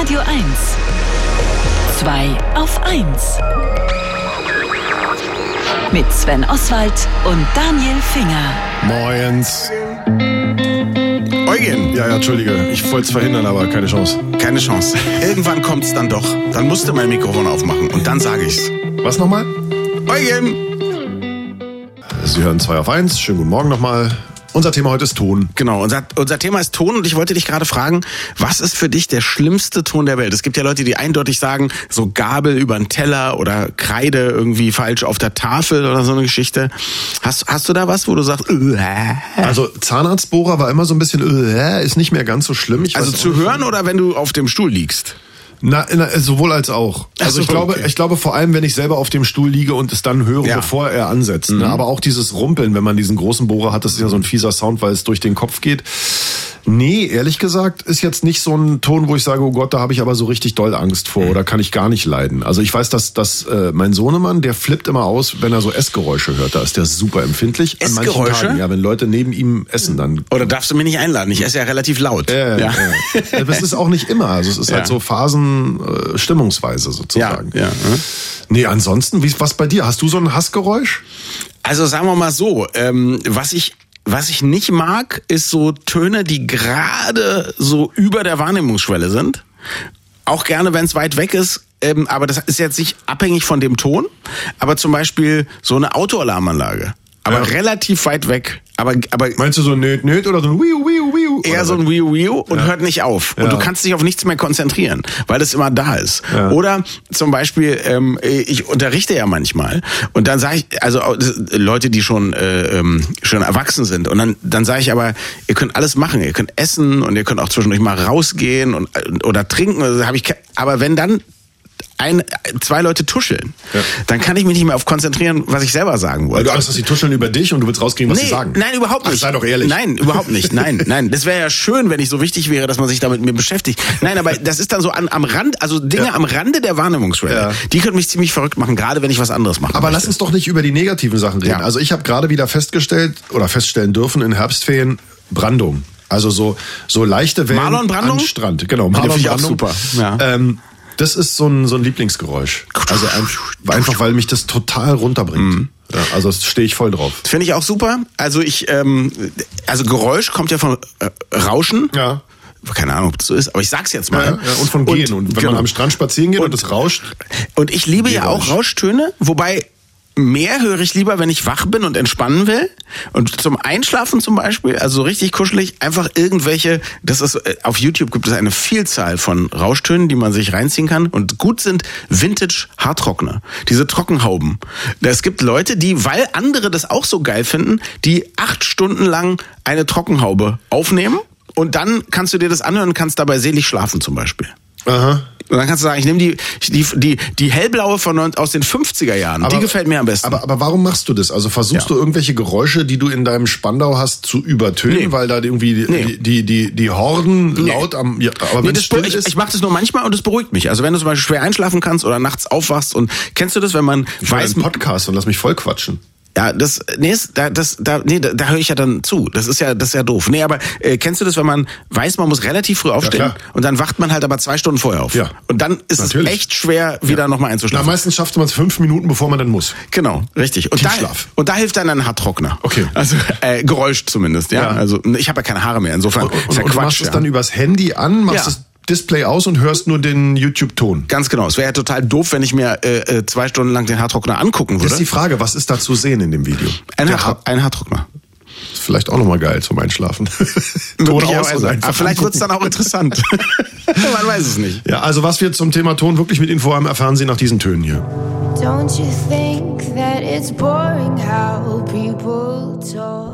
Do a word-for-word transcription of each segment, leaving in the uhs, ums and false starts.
Radio eins. zwei auf eins. Mit Sven Oswald und Daniel Finger. Moins. Eugen. Ja, ja, entschuldige. Ich wollte es verhindern, aber keine Chance. Keine Chance. Irgendwann kommt's dann doch. Dann musst du mein Mikrofon aufmachen und dann sage ich's. Was nochmal? Eugen. Sie hören zwei auf eins. Schönen guten Morgen nochmal. Unser Thema heute ist Ton. Genau, unser, unser Thema ist Ton und ich wollte dich gerade fragen, was ist für dich der schlimmste Ton der Welt? Es gibt ja Leute, die eindeutig sagen, so Gabel über einen Teller oder Kreide irgendwie falsch auf der Tafel oder so eine Geschichte. Hast, hast du da was, wo du sagst, äh? Also Zahnarztbohrer war immer so ein bisschen, äh, ist nicht mehr ganz so schlimm. Ich also zu hören oder wenn du auf dem Stuhl liegst? Na, na, sowohl als auch. Also so, ich glaube, okay. ich glaube vor allem, wenn ich selber auf dem Stuhl liege und es dann höre, ja. bevor er ansetzt. Mhm. Ne? Aber auch dieses Rumpeln, wenn man diesen großen Bohrer hat, das ist ja so ein fieser Sound, weil es durch den Kopf geht. Nee, ehrlich gesagt, ist jetzt nicht so ein Ton, wo ich sage, oh Gott, da habe ich aber so richtig doll Angst vor oder kann ich gar nicht leiden. Also ich weiß, dass, dass äh, mein Sohnemann, der flippt immer aus, wenn er so Essgeräusche hört. Da ist der super empfindlich. Essgeräusche? Tagen, ja, wenn Leute neben ihm essen, dann... Oder darfst du mich nicht einladen? Ich esse ja relativ laut. Äh, ja. Äh. Das ist auch nicht immer. Also es ist ja. halt so Phasen, äh, stimmungsweise sozusagen. Ja, ja. Nee, ansonsten, wie, was bei dir? Hast du so ein Hassgeräusch? Also sagen wir mal so, ähm, was ich... Was ich nicht mag, ist so Töne, die gerade so über der Wahrnehmungsschwelle sind. Auch gerne, wenn es weit weg ist. Ähm, aber das ist jetzt nicht abhängig von dem Ton. Aber zum Beispiel so eine Autoalarmanlage. Aber ja. relativ weit weg. Aber, aber meinst du so ein Nöt, Nöt oder so ein Wiu, Wiu, Wiu? Eher so ein Wiu, Wiu und ja. hört nicht auf. Und ja. du kannst dich auf nichts mehr konzentrieren, weil das immer da ist. Ja. Oder zum Beispiel, ähm, ich unterrichte ja manchmal und dann sage ich, also Leute, die schon äh, schon erwachsen sind und dann dann sage ich aber, ihr könnt alles machen, ihr könnt essen und ihr könnt auch zwischendurch mal rausgehen und oder trinken. Also habe ich, aber wenn dann ein, zwei Leute tuscheln, ja. dann kann ich mich nicht mehr auf konzentrieren, was ich selber sagen wollte. Weil du Angst hast, sie tuscheln über dich und du willst rauskriegen, was nee, sie sagen. Nein, überhaupt nicht. Ach, sei doch ehrlich. Nein, überhaupt nicht. Nein, nein. Das wäre ja schön, wenn ich so wichtig wäre, dass man sich damit mit mir beschäftigt. Nein, aber das ist dann so an, am Rand, also Dinge ja. am Rande der Wahrnehmungsschwelle. Ja. Die können mich ziemlich verrückt machen, gerade wenn ich was anderes mache. Aber möchte. Lass uns doch nicht über die negativen Sachen reden. Ja. Also ich habe gerade wieder festgestellt oder feststellen dürfen in Herbstferien Brandung. Also so so leichte Wellen Marlon Brandung? am Strand. Genau, Marlon Brandung. Super. Ja. Ähm, Das ist so ein, so ein Lieblingsgeräusch. Also einfach, einfach, weil mich das total runterbringt. Mhm. Ja, also stehe ich voll drauf. Finde ich auch super. Also ich, ähm, also Geräusch kommt ja von äh, Rauschen. Ja. Keine Ahnung, ob das so ist, aber ich sag's jetzt mal. Ja, ja, und von Gehen. Und, und wenn genau. man am Strand spazieren geht und es rauscht. Und ich liebe ja auch Rauschtöne, wobei mehr höre ich lieber, wenn ich wach bin und entspannen will. Und zum Einschlafen zum Beispiel, also so richtig kuschelig, einfach irgendwelche, das ist, auf YouTube gibt es eine Vielzahl von Rauschtönen, die man sich reinziehen kann. Und gut sind Vintage-Haartrockner. Diese Trockenhauben. Es gibt Leute, die, weil andere das auch so geil finden, die acht Stunden lang eine Trockenhaube aufnehmen. Und dann kannst du dir das anhören und kannst dabei selig schlafen zum Beispiel. Aha. Und dann kannst du sagen, ich nehme die, die, die, die hellblaue von aus den fünfziger Jahren. Aber, die gefällt mir am besten. Aber, aber warum machst du das? Also versuchst ja. du irgendwelche Geräusche, die du in deinem Spandau hast, zu übertönen, nee. weil da irgendwie nee. die, die, die, die Horden nee. laut am, ja, aber nee, wenn es still ich, ist. Ich mache das nur manchmal und es beruhigt mich. Also wenn du zum Beispiel schwer einschlafen kannst oder nachts aufwachst und kennst du das, wenn man ich weiß. einen Podcast und lass mich voll quatschen. Ja, das, nee, da, das, da, nee, da, da höre ich ja dann zu. Das ist ja, das ist ja doof. Nee, aber äh, kennst du das, wenn man weiß, man muss relativ früh aufstehen ja, und dann wacht man halt aber zwei Stunden vorher auf. Ja. Und dann ist Natürlich. es echt schwer, wieder ja. nochmal einzuschlafen. Na, meistens schafft man es fünf Minuten, bevor man dann muss. Genau, richtig. Und da, und da hilft dann ein Haartrockner. Okay. Also äh, Geräusch zumindest, ja. ja. Also ich habe ja keine Haare mehr. Insofern und, und, ist ja und Quatsch. Du machst ja. es dann übers Handy an, machst ja. es Display aus und hörst nur den YouTube-Ton. Ganz genau. Es wäre ja total doof, wenn ich mir äh, zwei Stunden lang den Haartrockner angucken würde. Das ist die Frage, was ist da zu sehen in dem Video? Ein, Haar, ein Haartrockner. Ist vielleicht auch nochmal geil zum Einschlafen. Ton aus und einfach Aber vielleicht wird es dann auch interessant. Man weiß es nicht. Ja, also was wir zum Thema Ton wirklich mit Info haben, erfahren Sie nach diesen Tönen hier. Don't you think that it's boring how people talk?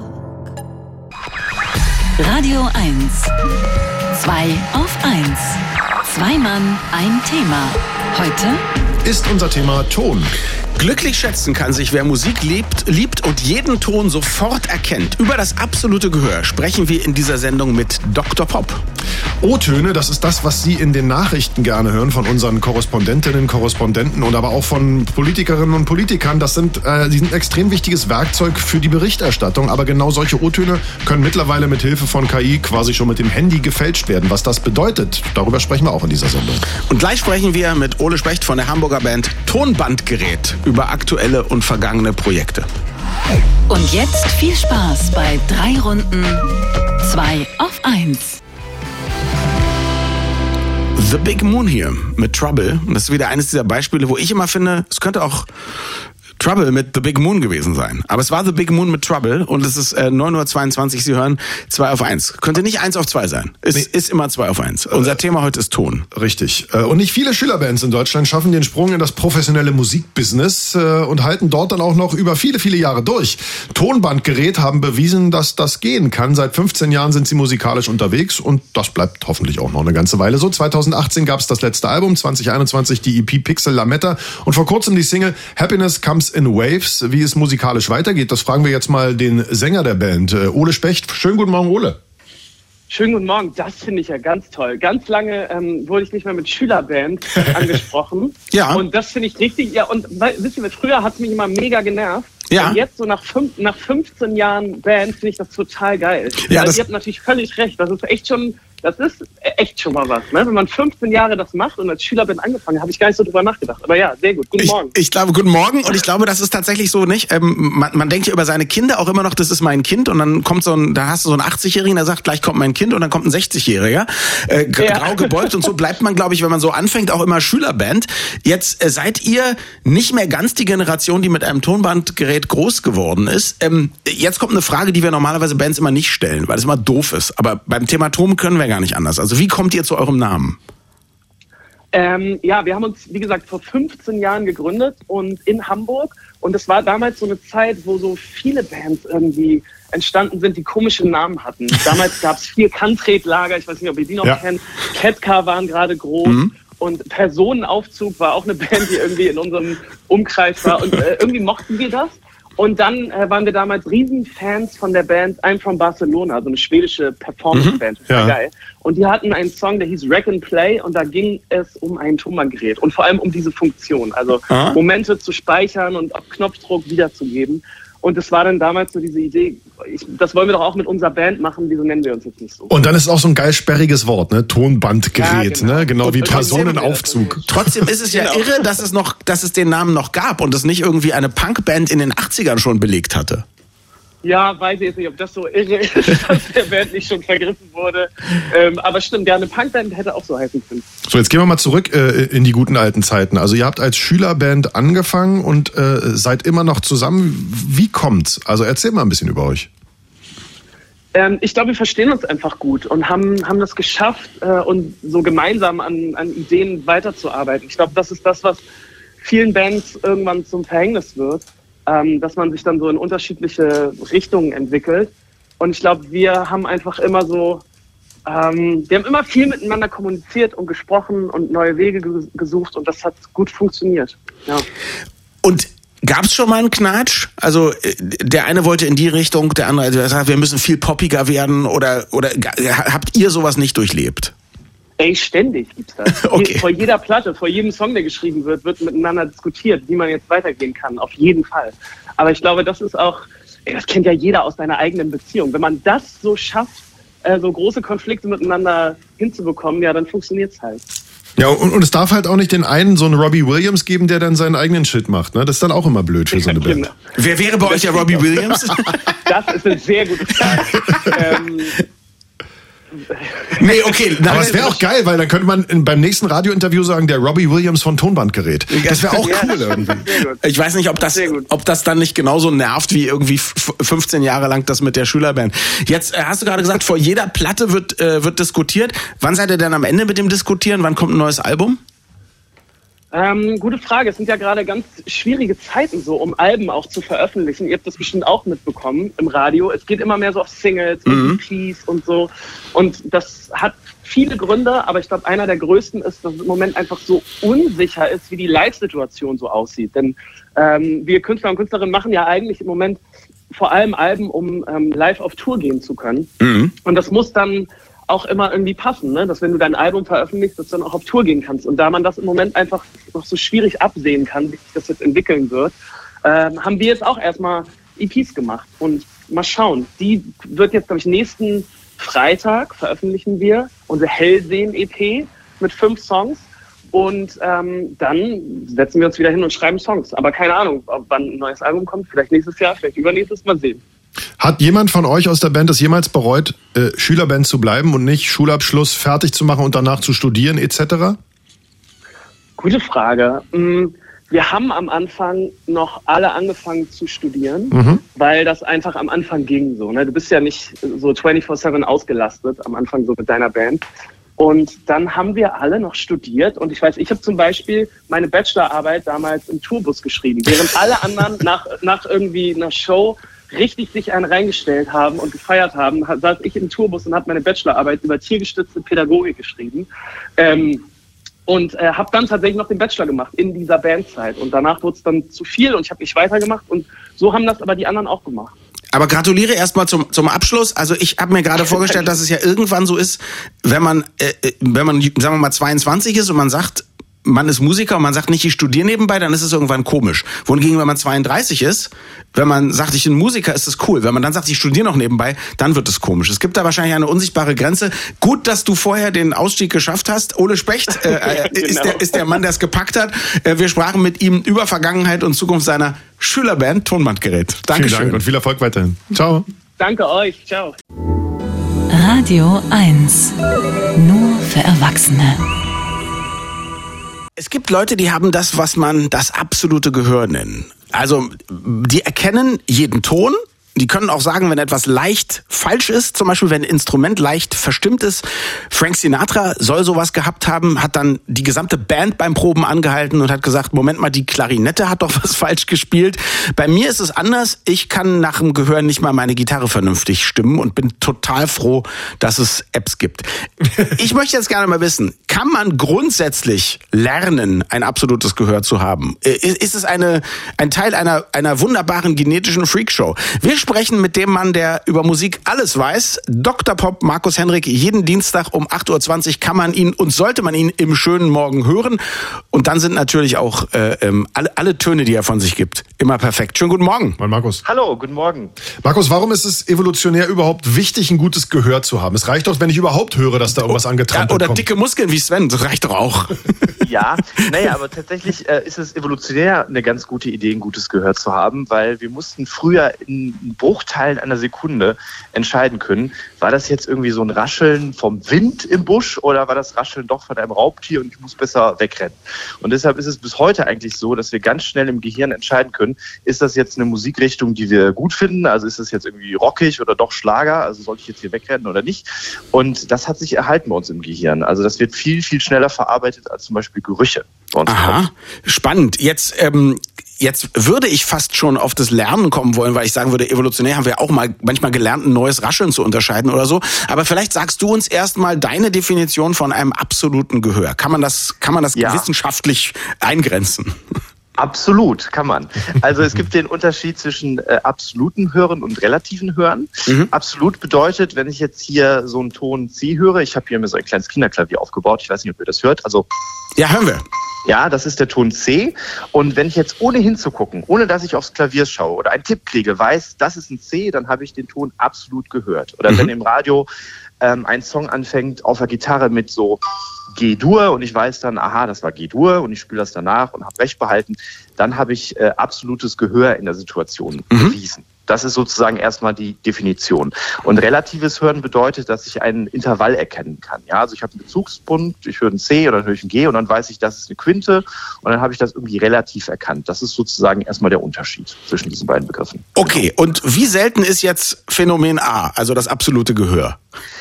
Radio eins. Zwei auf eins. Zwei Mann, ein Thema. Heute ist unser Thema Ton. Glücklich schätzen kann sich, wer Musik liebt, liebt und jeden Ton sofort erkennt. Über das absolute Gehör sprechen wir in dieser Sendung mit Doktor Pop. O-Töne, das ist das, was Sie in den Nachrichten gerne hören von unseren Korrespondentinnen, Korrespondenten und aber auch von Politikerinnen und Politikern. Das sind, äh, die sind ein extrem wichtiges Werkzeug für die Berichterstattung. Aber genau solche O-Töne können mittlerweile mit Hilfe von K I quasi schon mit dem Handy gefälscht werden. Was das bedeutet, darüber sprechen wir auch in dieser Sendung. Und gleich sprechen wir mit Ole Specht von der Hamburger Band Tonbandgerät über aktuelle und vergangene Projekte. Und jetzt viel Spaß bei drei Runden zwei auf eins. The Big Moon hier mit Trouble. Und das ist wieder eines dieser Beispiele, wo ich immer finde, es könnte auch Trouble mit The Big Moon gewesen sein. Aber es war The Big Moon mit Trouble und es ist äh, neun Uhr zweiundzwanzig, Sie hören zwei auf eins. Könnte nicht eins auf zwei sein. Es nee. ist immer zwei auf eins. Unser äh, Thema heute ist Ton. Richtig. Und nicht viele Schülerbands in Deutschland schaffen den Sprung in das professionelle Musikbusiness und halten dort dann auch noch über viele, viele Jahre durch. Tonbandgerät haben bewiesen, dass das gehen kann. Seit fünfzehn Jahren sind sie musikalisch unterwegs und das bleibt hoffentlich auch noch eine ganze Weile so. zweitausendachtzehn gab es das letzte Album, zwanzig einundzwanzig die E P Pixel Lametta und vor kurzem die Single Happiness Comes in Waves. Wie es musikalisch weitergeht, das fragen wir jetzt mal den Sänger der Band, Ole Specht. Schönen guten Morgen, Ole. Schönen guten Morgen, das finde ich ja ganz toll. Ganz lange ähm, wurde ich nicht mehr mit Schülerband angesprochen. Ja. Und das finde ich richtig, ja, und weil, wisst ihr, früher hat es mich immer mega genervt. Ja. Und jetzt so nach, fünf, nach fünfzehn Jahren Band finde ich das total geil. Ja, Weil das ihr habt natürlich völlig recht, das ist echt schon, das ist echt schon mal was. Ne? Wenn man fünfzehn Jahre das macht und als Schülerband angefangen, habe ich gar nicht so drüber nachgedacht. Aber ja, sehr gut. Guten ich, Morgen. Ich glaube, guten Morgen. Und ich glaube, das ist tatsächlich so nicht. Ähm, man, man denkt ja über seine Kinder auch immer noch, das ist mein Kind. Und dann kommt so ein, da hast du so einen achtzigjährigen, der sagt, gleich kommt mein Kind. Und dann kommt ein sechzigjähriger, äh, Ja. grau gebeugt. Und so bleibt man, glaube ich, wenn man so anfängt, auch immer Schülerband. Jetzt äh, seid ihr nicht mehr ganz die Generation, die mit einem Tonbandgerät groß geworden ist. Ähm, jetzt kommt eine Frage, die wir normalerweise Bands immer nicht stellen, weil es immer doof ist. Aber beim Thema Ton können wir gar nicht anders. Also wie kommt ihr zu eurem Namen? Ähm, ja, wir haben uns, wie gesagt, vor fünfzehn Jahren gegründet und in Hamburg. Und es war damals so eine Zeit, wo so viele Bands irgendwie entstanden sind, die komische Namen hatten. Damals gab es vier Kantretlager, ich weiß nicht, ob ihr die noch ja. kennt. Ketka waren gerade groß. Mhm. Und Personenaufzug war auch eine Band, die irgendwie in unserem Umkreis war. Und äh, irgendwie mochten wir das. Und dann äh, waren wir damals Riesenfans von der Band I'm from Barcelona, so eine schwedische Performance-Band. Das war ja. geil. Und die hatten einen Song, der hieß Wreck and Play und da ging es um ein Tonbandgerät und vor allem um diese Funktion, also ah. Momente zu speichern und auf Knopfdruck wiederzugeben. Und es war dann damals so diese Idee, ich, das wollen wir doch auch mit unserer Band machen, wieso nennen wir uns jetzt nicht so? Und dann ist auch so ein geil sperriges Wort, ne? Tonbandgerät, ja, genau. ne? Genau wie Und Personenaufzug. Trotzdem ist es ja Genau. irre, dass es noch, dass es den Namen noch gab und es nicht irgendwie eine Punkband in den achtzigern schon belegt hatte. Ja, weiß ich jetzt nicht, ob das so irre ist, dass der Band nicht schon vergriffen wurde. Ähm, aber stimmt, ja, eine Punkband hätte auch so heißen können. So, jetzt gehen wir mal zurück äh, in die guten alten Zeiten. Also ihr habt als Schülerband angefangen und äh, seid immer noch zusammen. Wie kommt's? Also erzähl mal ein bisschen über euch. Ähm, ich glaube, wir verstehen uns einfach gut und haben, haben das geschafft, äh, und so gemeinsam an, an Ideen weiterzuarbeiten. Ich glaube, das ist das, was vielen Bands irgendwann zum Verhängnis wird. Ähm, dass man sich dann so in unterschiedliche Richtungen entwickelt. Und ich glaube, wir haben einfach immer so, ähm, wir haben immer viel miteinander kommuniziert und gesprochen und neue Wege ge- gesucht und das hat gut funktioniert. Ja. Und gab's schon mal einen Knatsch? Also der eine wollte in die Richtung, der andere der sagt, wir müssen viel poppiger werden oder oder habt ihr sowas nicht durchlebt? Ey, ständig gibt's das. Okay. Vor jeder Platte, vor jedem Song, der geschrieben wird, wird miteinander diskutiert, wie man jetzt weitergehen kann. Auf jeden Fall. Aber ich glaube, das ist auch, ey, das kennt ja jeder aus seiner eigenen Beziehung. Wenn man das so schafft, äh, so große Konflikte miteinander hinzubekommen, ja, dann funktioniert's halt. Ja, und, und es darf halt auch nicht den einen, so einen Robbie Williams geben, der dann seinen eigenen Shit macht. Ne? Das ist dann auch immer blöd für so eine Band. Wer wäre bei euch der Robbie Williams? Das ist eine sehr gute Frage. ähm, Nee, okay. Aber es wäre auch geil, weil dann könnte man in, beim nächsten Radiointerview sagen, der Robbie Williams von Tonbandgerät. Das wäre auch ja, cool irgendwie. Ich weiß nicht, ob das, ob das dann nicht genauso nervt wie irgendwie fünfzehn Jahre lang das mit der Schülerband. Jetzt äh, hast du gerade gesagt, vor jeder Platte wird, äh, wird diskutiert. Wann seid ihr denn am Ende mit dem Diskutieren? Wann kommt ein neues Album? Ähm, gute Frage. Es sind ja gerade ganz schwierige Zeiten so, um Alben auch zu veröffentlichen. Ihr habt das bestimmt auch mitbekommen im Radio. Es geht immer mehr so auf Singles und Mhm. E Ps und so. Und das hat viele Gründe, aber ich glaube, einer der größten ist, dass es im Moment einfach so unsicher ist, wie die Live-Situation so aussieht. Denn ähm, wir Künstler und Künstlerinnen machen ja eigentlich im Moment vor allem Alben, um ähm, live auf Tour gehen zu können. Mhm. Und das muss dann auch immer irgendwie passen, ne? Dass wenn du dein Album veröffentlichst, dass du dann auch auf Tour gehen kannst. Und da man das im Moment einfach noch so schwierig absehen kann, wie sich das jetzt entwickeln wird, ähm, haben wir jetzt auch erstmal E Ps gemacht. Und mal schauen, die wird jetzt, glaube ich, nächsten Freitag veröffentlichen wir unsere Hellsehen-E P mit fünf Songs. Und ähm, dann setzen wir uns wieder hin und schreiben Songs. Aber keine Ahnung, ob wann ein neues Album kommt. Vielleicht nächstes Jahr, vielleicht übernächstes, mal sehen. Hat jemand von euch aus der Band es jemals bereut, äh, Schülerband zu bleiben und nicht Schulabschluss fertig zu machen und danach zu studieren et cetera? Gute Frage. Wir haben am Anfang noch alle angefangen zu studieren, mhm. weil das einfach am Anfang ging so. Ne? Du bist ja nicht so vierundzwanzig sieben ausgelastet am Anfang so mit deiner Band. Und dann haben wir alle noch studiert und ich weiß, ich habe zum Beispiel meine Bachelorarbeit damals im Tourbus geschrieben, während alle anderen nach, nach irgendwie einer Show richtig sich einen reingestellt haben und gefeiert haben, saß ich im Tourbus und habe meine Bachelorarbeit über tiergestützte Pädagogik geschrieben ähm, und äh, habe dann tatsächlich noch den Bachelor gemacht in dieser Bandzeit und danach wurde es dann zu viel und ich habe nicht weitergemacht und so haben das aber die anderen auch gemacht. Aber gratuliere erstmal zum zum Abschluss. Also ich habe mir gerade vorgestellt, dass es ja irgendwann so ist, wenn man äh, wenn man sagen wir mal zweiundzwanzig ist und man sagt, man ist Musiker und man sagt nicht, ich studiere nebenbei, dann ist es irgendwann komisch. Wohingegen, wenn man zweiunddreißig ist, wenn man sagt, ich bin Musiker, ist es cool. Wenn man dann sagt, ich studiere noch nebenbei, dann wird es komisch. Es gibt da wahrscheinlich eine unsichtbare Grenze. Gut, dass du vorher den Ausstieg geschafft hast. Ole Specht äh, ja, genau. ist, der, ist der Mann, der es gepackt hat. Äh, wir sprachen mit ihm über Vergangenheit und Zukunft seiner Schülerband Tonbandgerät. Dankeschön. Vielen Dank und viel Erfolg weiterhin. Ciao. Danke euch. Ciao. Radio eins. Nur für Erwachsene. Es gibt Leute, die haben das, was man das absolute Gehör nennen. Also die erkennen jeden Ton. Die können auch sagen, wenn etwas leicht falsch ist, zum Beispiel wenn ein Instrument leicht verstimmt ist. Frank Sinatra soll sowas gehabt haben, hat dann die gesamte Band beim Proben angehalten und hat gesagt, Moment mal, die Klarinette hat doch was falsch gespielt. Bei mir ist es anders. Ich kann nach dem Gehör nicht mal meine Gitarre vernünftig stimmen und bin total froh, dass es Apps gibt. Ich möchte jetzt gerne mal wissen, kann man grundsätzlich lernen, ein absolutes Gehör zu haben? Ist es eine, ein Teil einer, einer wunderbaren genetischen Freakshow? Wir sprechen mit dem Mann, der über Musik alles weiß. Doktor Pop Markus Henrik. Jeden Dienstag um acht Uhr zwanzig kann man ihn und sollte man ihn im schönen Morgen hören. Und dann sind natürlich auch äh, alle, alle Töne, die er von sich gibt, immer perfekt. Schönen guten Morgen. Moin Markus. Hallo, guten Morgen. Markus, warum ist es evolutionär überhaupt wichtig, ein gutes Gehör zu haben? Es reicht doch, wenn ich überhaupt höre, dass da irgendwas angetrampelt ja, oder kommt. Oder dicke Muskeln wie Sven, das reicht doch auch. Ja, naja, aber tatsächlich äh, ist es evolutionär eine ganz gute Idee, ein gutes Gehör zu haben, weil wir mussten früher in Bruchteilen einer Sekunde entscheiden können, war das jetzt irgendwie so ein Rascheln vom Wind im Busch oder war das Rascheln doch von einem Raubtier und ich muss besser wegrennen. Und deshalb ist es bis heute eigentlich so, dass wir ganz schnell im Gehirn entscheiden können, ist das jetzt eine Musikrichtung, die wir gut finden, also ist das jetzt irgendwie rockig oder doch Schlager, also sollte ich jetzt hier wegrennen oder nicht. Und das hat sich erhalten bei uns im Gehirn. Also das wird viel, viel schneller verarbeitet als zum Beispiel Gerüche bei uns. Aha, spannend. Jetzt ähm Jetzt würde ich fast schon auf das Lernen kommen wollen, weil ich sagen würde, evolutionär haben wir auch mal manchmal gelernt, ein neues Rascheln zu unterscheiden oder so. Aber vielleicht sagst du uns erstmal deine Definition von einem absoluten Gehör. Kann man das, kann man das ja. wissenschaftlich eingrenzen? Absolut, kann man. Also es gibt den Unterschied zwischen äh, absoluten Hören und relativen Hören. Mhm. Absolut bedeutet, wenn ich jetzt hier so einen Ton C höre, ich habe hier mir so ein kleines Kinderklavier aufgebaut, ich weiß nicht, ob ihr das hört. Also ja, hören wir. Ja, das ist der Ton C. Und wenn ich jetzt ohne hinzugucken, ohne dass ich aufs Klavier schaue oder einen Tipp kriege, weiß, das ist ein C, dann habe ich den Ton absolut gehört. Oder mhm. wenn im Radio ähm, ein Song anfängt auf der Gitarre mit so G-Dur und ich weiß dann, aha, das war G-Dur und ich spiele das danach und habe recht behalten, dann habe ich äh, absolutes Gehör in der Situation mhm. bewiesen. Das ist sozusagen erstmal die Definition. Und relatives Hören bedeutet, dass ich einen Intervall erkennen kann. Ja, also ich habe einen Bezugspunkt, ich höre ein C oder dann höre ich ein G und dann weiß ich, das ist eine Quinte und dann habe ich das irgendwie relativ erkannt. Das ist sozusagen erstmal der Unterschied zwischen diesen beiden Begriffen. Okay, genau. Und wie selten ist jetzt Phänomen A, also das absolute Gehör?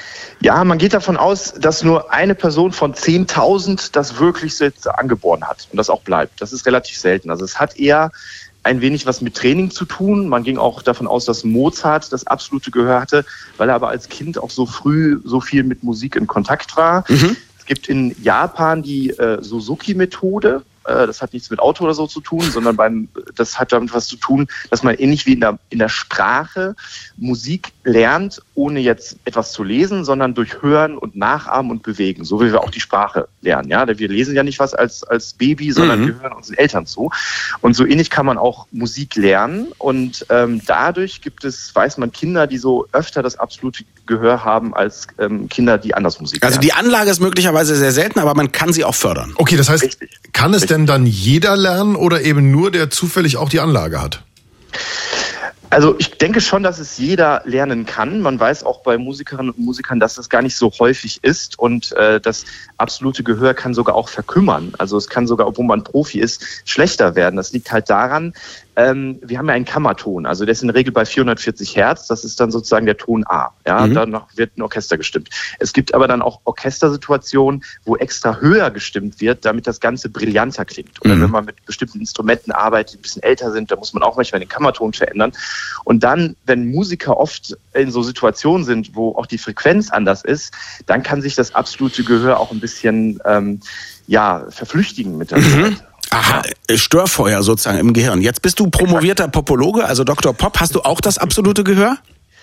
Ja, man geht davon aus, dass nur eine Person von zehntausend das wirklich angeboren hat und das auch bleibt. Das ist relativ selten. Also es hat eher ein wenig was mit Training zu tun. Man ging auch davon aus, dass Mozart das absolute Gehör hatte, weil er aber als Kind auch so früh so viel mit Musik in Kontakt war. Mhm. Es gibt in Japan die äh, Suzuki-Methode. Äh, das hat nichts mit Auto oder so zu tun, sondern beim, das hat damit was zu tun, dass man ähnlich wie in der, in der Sprache Musik lernt, ohne jetzt etwas zu lesen, sondern durch Hören und Nachahmen und Bewegen. So wie wir auch die Sprache lernen. Ja, wir lesen ja nicht was als, als Baby, sondern mhm. wir hören unseren Eltern zu. Und so ähnlich kann man auch Musik lernen. Und ähm, dadurch gibt es, weiß man, Kinder, die so öfter das absolute Gehör haben als ähm, Kinder, die anders Musik lernen. Also die Anlage ist möglicherweise sehr selten, aber man kann sie auch fördern. Okay, das heißt, Richtig. kann es Richtig. denn dann jeder lernen oder eben nur der zufällig auch die Anlage hat? Also ich denke schon, dass es jeder lernen kann. Man weiß auch bei Musikerinnen und Musikern, dass das gar nicht so häufig ist und äh, das absolute Gehör kann sogar auch verkümmern. Also es kann sogar, obwohl man Profi ist, schlechter werden. Das liegt halt daran, ähm, wir haben ja einen Kammerton, also der ist in der Regel bei vierhundertvierzig Hertz, das ist dann sozusagen der Ton A. Ja, mhm. Danach wird ein Orchester gestimmt. Es gibt aber dann auch Orchestersituationen, wo extra höher gestimmt wird, damit das Ganze brillanter klingt. Oder mhm. wenn man mit bestimmten Instrumenten arbeitet, die ein bisschen älter sind, da muss man auch manchmal den Kammerton verändern. Und dann, wenn Musiker oft in so Situationen sind, wo auch die Frequenz anders ist, dann kann sich das absolute Gehör auch ein bisschen ähm, ja, verflüchtigen mit der Zeit. Mhm. Aha, Störfeuer sozusagen im Gehirn. Jetzt bist du promovierter Popologe, also Doktor Pop. Hast du auch das absolute Gehör?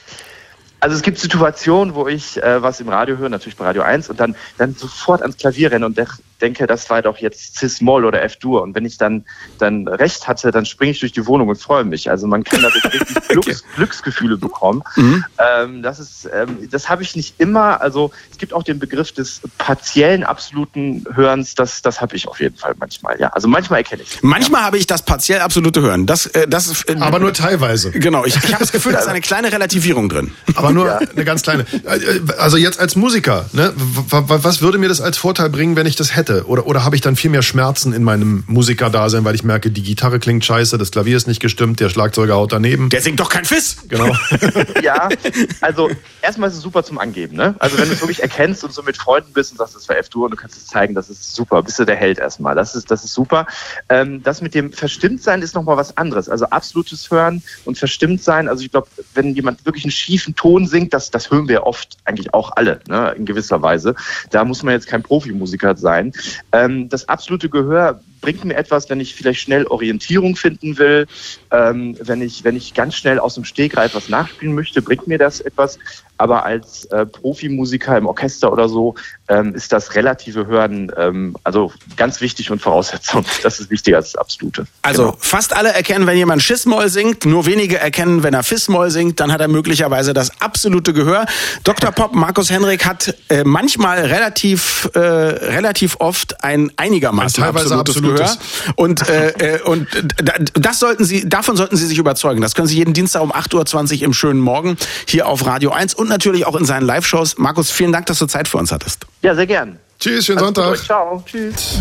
Also es gibt Situationen, wo ich äh, was im Radio höre, natürlich bei Radio eins, und dann, dann sofort ans Klavier renne und de- denke, das war doch jetzt Cis-Moll oder F-Dur. Und wenn ich dann, dann recht hatte, dann springe ich durch die Wohnung und freue mich. Also man kann dadurch richtig Glücks- okay. Glücksgefühle bekommen. Mhm. Ähm, das ist, ähm, das habe ich nicht immer. Also es gibt auch den Begriff des partiellen absoluten Hörens. Das, das habe ich auf jeden Fall manchmal. Ja, also manchmal erkenne ich. Manchmal ja. habe ich das partiell absolute Hören. Das, äh, das. Äh, Aber nur teilweise. Genau. Ich, ich habe das Gefühl, da ist eine kleine Relativierung drin. Aber nur ja. eine ganz kleine. Also jetzt als Musiker, ne, was würde mir das als Vorteil bringen, wenn ich das hätte? Oder, oder habe ich dann viel mehr Schmerzen in meinem Musikerdasein, weil ich merke, die Gitarre klingt scheiße, das Klavier ist nicht gestimmt, der Schlagzeuger haut daneben. Der singt doch kein Fiss! Genau. Ja, also erstmal ist es super zum Angeben. Ne? Also wenn du es wirklich erkennst und so mit Freunden bist und sagst, das war F-Dur und du kannst es zeigen, das ist super, bist du der Held erstmal. Das ist, das ist super. Ähm, das mit dem Verstimmtsein ist nochmal was anderes. Also absolutes Hören und Verstimmtsein. Also ich glaube, wenn jemand wirklich einen schiefen Ton singt, das, das hören wir oft eigentlich auch alle, ne? In gewisser Weise. Da muss man jetzt kein Profimusiker sein. Ähm, das absolute Gehör bringt mir etwas, wenn ich vielleicht schnell Orientierung finden will, ähm, wenn ich, wenn ich ganz schnell aus dem Stegreif was nachspielen möchte, bringt mir das etwas. Aber als äh, Profimusiker im Orchester oder so ähm, ist das relative Hören ähm, also ganz wichtig und Voraussetzung. Das ist wichtiger als das Absolute. Also genau. Fast alle erkennen, wenn jemand Schiss-Moll singt, nur wenige erkennen, wenn er Fiss-Moll singt, dann hat er möglicherweise das absolute Gehör. Doktor Pop, Markus Henrik hat äh, manchmal relativ, äh, relativ oft ein einigermaßen ein absolutes, absolutes Gehör. Und, äh, äh, und das sollten Sie, davon sollten Sie sich überzeugen. Das können Sie jeden Dienstag um acht Uhr zwanzig im schönen Morgen hier auf Radio eins und natürlich auch in seinen Live-Shows. Markus, vielen Dank, dass du Zeit für uns hattest. Ja, sehr gern. Tschüss, schönen Sonntag. Gut, ciao. Tschüss.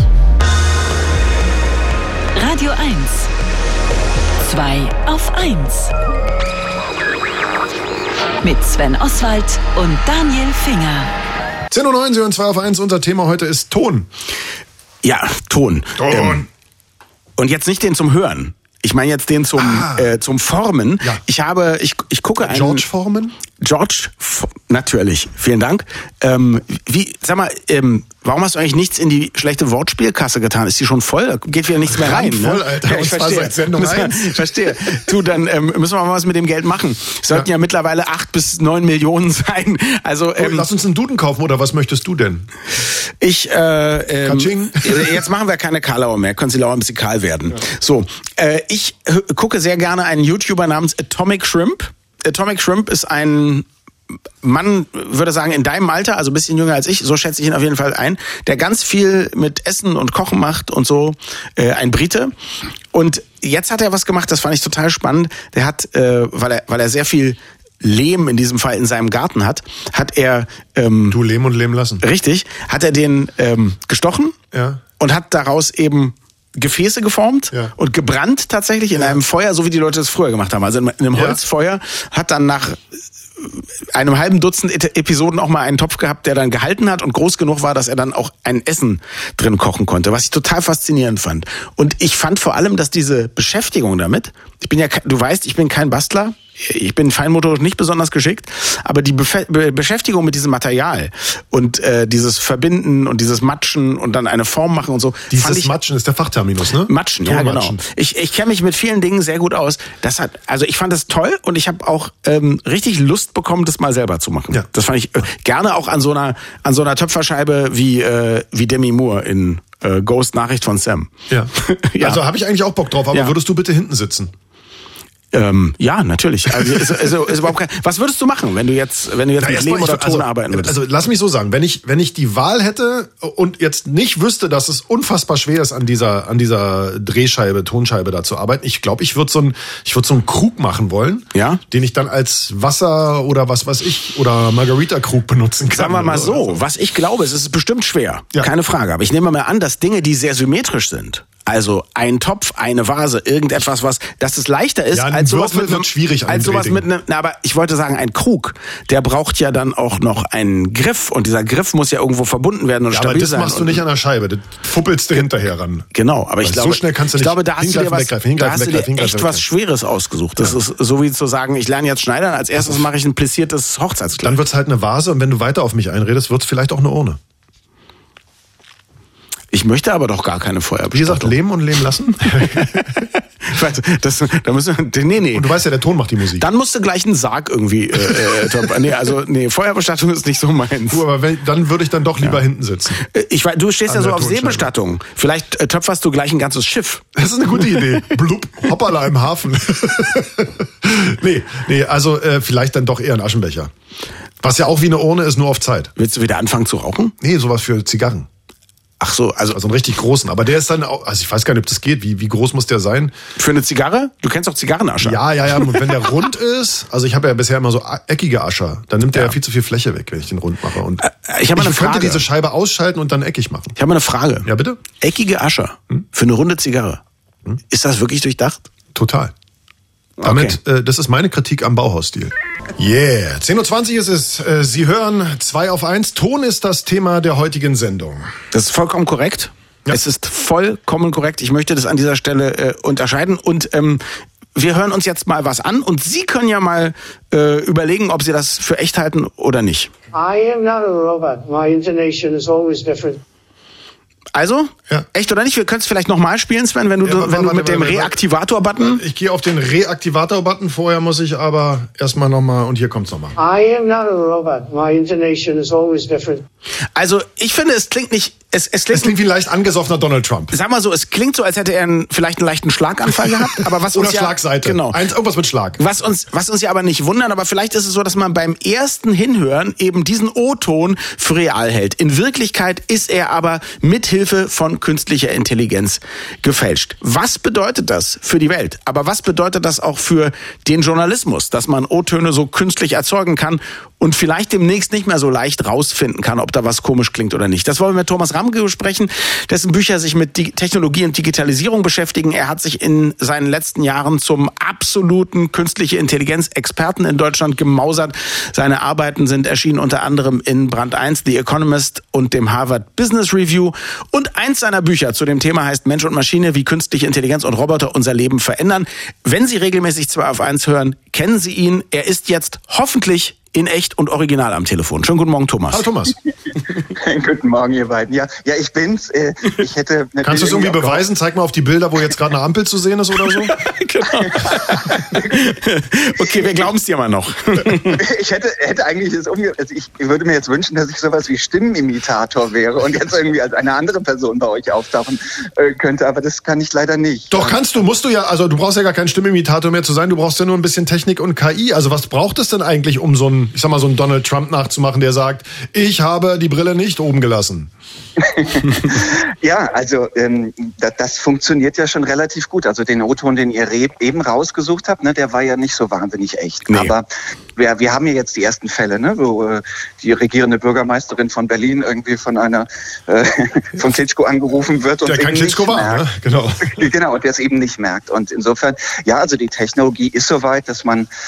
Radio eins. zwei auf eins. Mit Sven Oswald und Daniel Finger. zehn Uhr neun und zwei auf eins. Unser Thema heute ist Ton. Ja, Ton. Ton. Ähm, und jetzt nicht den zum Hören. Ich meine jetzt den zum ah. äh, zum Formen. Ja. Ich habe, ich ich gucke einen George Forman. George, natürlich, vielen Dank. Ähm, wie, sag mal, ähm, warum hast du eigentlich nichts in die schlechte Wortspielkasse getan? Ist die schon voll? Da geht wieder nichts mehr rein. Voll, ne? Alter. Ja, ich verstehe. Seit Sendung eins. Ich verstehe. Du, dann ähm, müssen wir mal was mit dem Geld machen. Es sollten ja. ja mittlerweile acht bis neun Millionen sein. Also ähm, oh, lass uns einen Duden kaufen, oder was möchtest du denn? Ich, äh, ähm, Katsching. Jetzt machen wir keine Karlauer mehr. Können Sie lauer ein bisschen kahl werden. Ja. So, äh, ich h- gucke sehr gerne einen YouTuber namens Atomic Shrimp. Atomic Shrimp ist ein Mann, würde sagen, in deinem Alter, also ein bisschen jünger als ich, so schätze ich ihn auf jeden Fall ein, der ganz viel mit Essen und Kochen macht und so, äh, ein Brite. Und jetzt hat er was gemacht, das fand ich total spannend. Der hat, äh, weil er, weil er sehr viel Lehm in diesem Fall in seinem Garten hat, hat er ähm, Du Lehm und Lehm lassen. Richtig, hat er den ähm, gestochen ja. und hat daraus eben Gefäße geformt ja. und gebrannt tatsächlich in ja. einem Feuer, so wie die Leute das früher gemacht haben. Also in einem ja. Holzfeuer, hat dann nach einem halben Dutzend Episoden auch mal einen Topf gehabt, der dann gehalten hat und groß genug war, dass er dann auch ein Essen drin kochen konnte, was ich total faszinierend fand. Und ich fand vor allem, dass diese Beschäftigung damit, ich bin ja, du weißt, ich bin kein Bastler, ich bin feinmotorisch nicht besonders geschickt, aber die Bef- Be- Beschäftigung mit diesem Material und äh, dieses Verbinden und dieses Matschen und dann eine Form machen und so. Dieses ich, Matschen ist der Fachterminus, ne? Matschen, ja genau. Ich, ich kenne mich mit vielen Dingen sehr gut aus. Das hat, also ich fand das toll und ich habe auch ähm, richtig Lust bekommen, das mal selber zu machen. Ja. Das fand ich äh, gerne auch an so einer an so einer Töpferscheibe wie äh, wie Demi Moore in äh, Ghost Nachricht von Sam. Ja. ja. Also habe ich eigentlich auch Bock drauf, aber ja. würdest du bitte hinten sitzen? Ähm, ja, natürlich. Also ist, ist, ist überhaupt kein, was würdest du machen, wenn du jetzt, wenn du jetzt Na, mit Lehm oder Ton also, arbeiten würdest? Also lass mich so sagen, wenn ich, wenn ich die Wahl hätte und jetzt nicht wüsste, dass es unfassbar schwer ist, an dieser, an dieser Drehscheibe, Tonscheibe da zu arbeiten, ich glaube, ich würde so ein, ich würde so einen Krug machen wollen, ja? den ich dann als Wasser oder was weiß ich oder Margarita-Krug benutzen kann. Sagen wir mal so, so, was ich glaube, es ist bestimmt schwer, ja. keine Frage. Aber ich nehme mal an, dass Dinge, die sehr symmetrisch sind, also ein Topf, eine Vase, irgendetwas, was, dass es leichter ist, ja, ein als sowas Würfel mit einem, wird schwierig als sowas mit einem, na, aber ich wollte sagen, ein Krug, der braucht ja dann auch noch einen Griff und dieser Griff muss ja irgendwo verbunden werden und ja, stabil aber das sein. machst du nicht an der Scheibe, das fuppelst du hinterher ran. Genau, aber ich Weil glaube, so schnell kannst du nicht ich glaube, da hast du dir was, da hast du dir echt was Schweres ausgesucht. Das ja. ist so wie zu sagen, ich lerne jetzt Schneidern, als erstes mache ich ein plissiertes Hochzeitskleid. Dann wird's halt eine Vase und wenn du weiter auf mich einredest, wird's vielleicht auch eine Urne. Ich möchte aber doch gar keine Feuerbestattung. Wie gesagt, leben und leben lassen? das, da müssen wir, nee, nee. Und du weißt ja, der Ton macht die Musik. Dann musst du gleich einen Sarg irgendwie, äh, äh, nee, also, nee, Feuerbestattung ist nicht so meins. Du, aber wenn, dann würde ich dann doch lieber ja. hinten sitzen. Ich weiß, du stehst An ja so auf Seebestattung. Vielleicht äh, töpferst du gleich ein ganzes Schiff. Das ist eine gute Idee. Blub, hoppala im Hafen. nee, nee, also, äh, vielleicht dann doch eher ein Aschenbecher. Was ja auch wie eine Urne ist, nur auf Zeit. Willst du wieder anfangen zu rauchen? Nee, sowas für Zigarren. Ach so, also, also einen richtig großen. Aber der ist dann auch, also ich weiß gar nicht, ob das geht. Wie, wie groß muss der sein? Für eine Zigarre? Du kennst doch Zigarrenascher. Ja, ja, ja. Und wenn der rund ist, also ich habe ja bisher immer so eckige Ascher, dann nimmt der ja. ja viel zu viel Fläche weg, wenn ich den rund mache. Und ich habe eine ich Frage. könnte diese Scheibe ausschalten und dann eckig machen. Ich habe eine Frage. Ja, bitte? Eckige Ascher hm? für eine runde Zigarre. Hm? Ist das wirklich durchdacht? Total. Damit, okay. äh, das ist meine Kritik am Bauhausstil. Yeah, zehn Uhr zwanzig ist es. Äh, Sie hören zwei auf eins. Ton ist das Thema der heutigen Sendung. Das ist vollkommen korrekt. Ja. Es ist vollkommen korrekt. Ich möchte das an dieser Stelle äh, unterscheiden. Und ähm, wir hören uns jetzt mal was an. Und Sie können ja mal äh, überlegen, ob Sie das für echt halten oder nicht. I am not a robot. My intonation is always different. Also, ja. echt oder nicht? Wir können es vielleicht nochmal spielen, Sven, wenn du, ja, wenn warte, du mit warte, dem Reaktivator-Button... Ich gehe auf den Reaktivator-Button, vorher muss ich aber erstmal nochmal, und hier kommt's nochmal. I am not a robot. My intonation is always different. Also, ich finde, es klingt nicht... Es, es, klingt, es klingt wie ein leicht angesoffener Donald Trump. Sag mal so, es klingt so, als hätte er einen, vielleicht einen leichten Schlaganfall gehabt. Aber was Oder uns Schlagseite. Ja, genau. Eins, irgendwas mit Schlag. Was uns, was uns ja aber nicht wundern, aber vielleicht ist es so, dass man beim ersten Hinhören eben diesen O-Ton für real hält. In Wirklichkeit ist er aber mithilfe von künstlicher Intelligenz gefälscht. Was bedeutet das für die Welt? Aber was bedeutet das auch für den Journalismus, dass man O-Töne so künstlich erzeugen kann und vielleicht demnächst nicht mehr so leicht rausfinden kann, ob da was komisch klingt oder nicht? Das wollen wir mit Thomas Ramke besprechen, dessen Bücher sich mit Technologie und Digitalisierung beschäftigen. Er hat sich in seinen letzten Jahren zum absoluten künstliche Intelligenz-Experten in Deutschland gemausert. Seine Arbeiten sind erschienen unter anderem in Brand eins, The Economist und dem Harvard Business Review. Und eins seiner Bücher zu dem Thema heißt Mensch und Maschine, wie künstliche Intelligenz und Roboter unser Leben verändern. Wenn Sie regelmäßig zwei auf eins hören, kennen Sie ihn. Er ist jetzt hoffentlich in echt und original am Telefon. Schönen guten Morgen, Thomas. Hallo, Thomas. Guten Morgen, ihr beiden. Ja, ja, ich bin's. Ich hätte Kannst du es irgendwie beweisen? Zeig mal auf die Bilder, wo jetzt gerade eine Ampel zu sehen ist oder so. Genau. Okay, wir glauben es dir mal noch. Ich hätte, hätte eigentlich das umge- also ich würde mir jetzt wünschen, dass ich sowas wie Stimmenimitator wäre und jetzt irgendwie als eine andere Person bei euch auftauchen äh, könnte, aber das kann ich leider nicht. Doch, kannst du, musst du ja, also du brauchst ja gar kein Stimmenimitator mehr zu sein, du brauchst ja nur ein bisschen Technik und K I. Also was braucht es denn eigentlich, um so ein, ich sag mal, so einen Donald Trump nachzumachen, der sagt, ich habe die Brille nicht oben gelassen? Ja, also ähm, das, das funktioniert ja schon relativ gut. Also den O-Ton, den ihr re- eben rausgesucht habt, ne, der war ja nicht so wahnsinnig echt. Nee. Aber wir, wir haben ja jetzt die ersten Fälle, ne, wo äh, die regierende Bürgermeisterin von Berlin irgendwie von einer äh, von Klitschko angerufen wird und der kein Klitschko war, ne? Genau. Genau, und der es eben nicht merkt. Und insofern, ja, also die Technologie ist soweit, dass man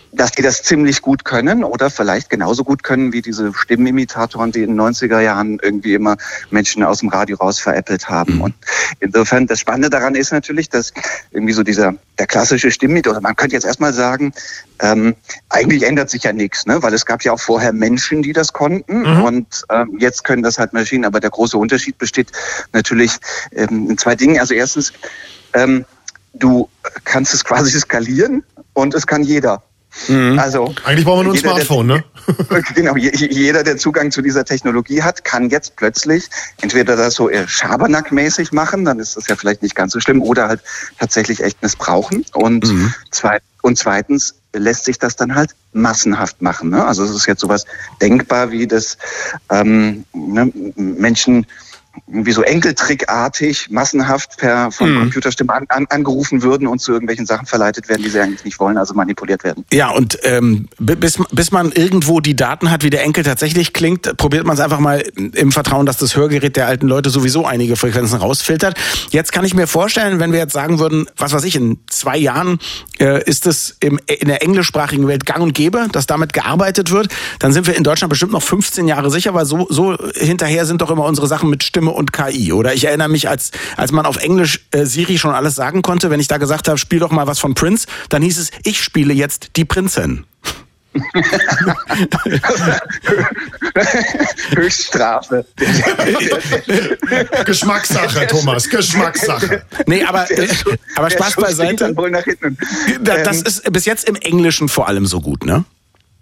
dass die das ziemlich gut können oder vielleicht genauso gut können wie diese Stimmenimitatoren, die in den neunziger Jahren irgendwie immer Menschen aus dem Radio raus veräppelt haben. Mhm. Und insofern, das Spannende daran ist natürlich, dass irgendwie so dieser, der klassische Stimmimitator, oder man könnte jetzt erstmal sagen, ähm, eigentlich ändert sich ja nichts, ne? Weil es gab ja auch vorher Menschen, die das konnten mhm. und ähm, jetzt können das halt Maschinen. Aber der große Unterschied besteht natürlich ähm, in zwei Dingen. Also erstens, ähm, du kannst es quasi skalieren und es kann jeder. Mhm. Also eigentlich brauchen wir nur ein jeder, Smartphone, der, ne? Genau, jeder, der Zugang zu dieser Technologie hat, kann jetzt plötzlich entweder das so eher Schabernack-mäßig machen, dann ist das ja vielleicht nicht ganz so schlimm, oder halt tatsächlich echt missbrauchen. Und, mhm. zweit, und zweitens lässt sich das dann halt massenhaft machen. Ne? Also es ist jetzt sowas denkbar, wie das ähm, ne, Menschen wie so enkeltrickartig, massenhaft per von hm. Computerstimmen an, an, angerufen würden und zu irgendwelchen Sachen verleitet werden, die sie eigentlich nicht wollen, also manipuliert werden. Ja, und ähm, bis, bis man irgendwo die Daten hat, wie der Enkel tatsächlich klingt, probiert man es einfach mal im Vertrauen, dass das Hörgerät der alten Leute sowieso einige Frequenzen rausfiltert. Jetzt kann ich mir vorstellen, wenn wir jetzt sagen würden, was weiß ich, in zwei Jahren äh, ist es im, in der englischsprachigen Welt gang und gäbe, dass damit gearbeitet wird, dann sind wir in Deutschland bestimmt noch fünfzehn Jahre sicher, weil so, so hinterher sind doch immer unsere Sachen mit Stimme und K I, oder? Ich erinnere mich, als als man auf Englisch äh, Siri schon alles sagen konnte, wenn ich da gesagt habe, spiel doch mal was von Prince, dann hieß es, ich spiele jetzt die Prinzessin. Höchststrafe. Geschmackssache, Thomas, Geschmackssache. Nee, aber, äh, aber Spaß beiseite. Das ist bis jetzt im Englischen vor allem so gut, ne?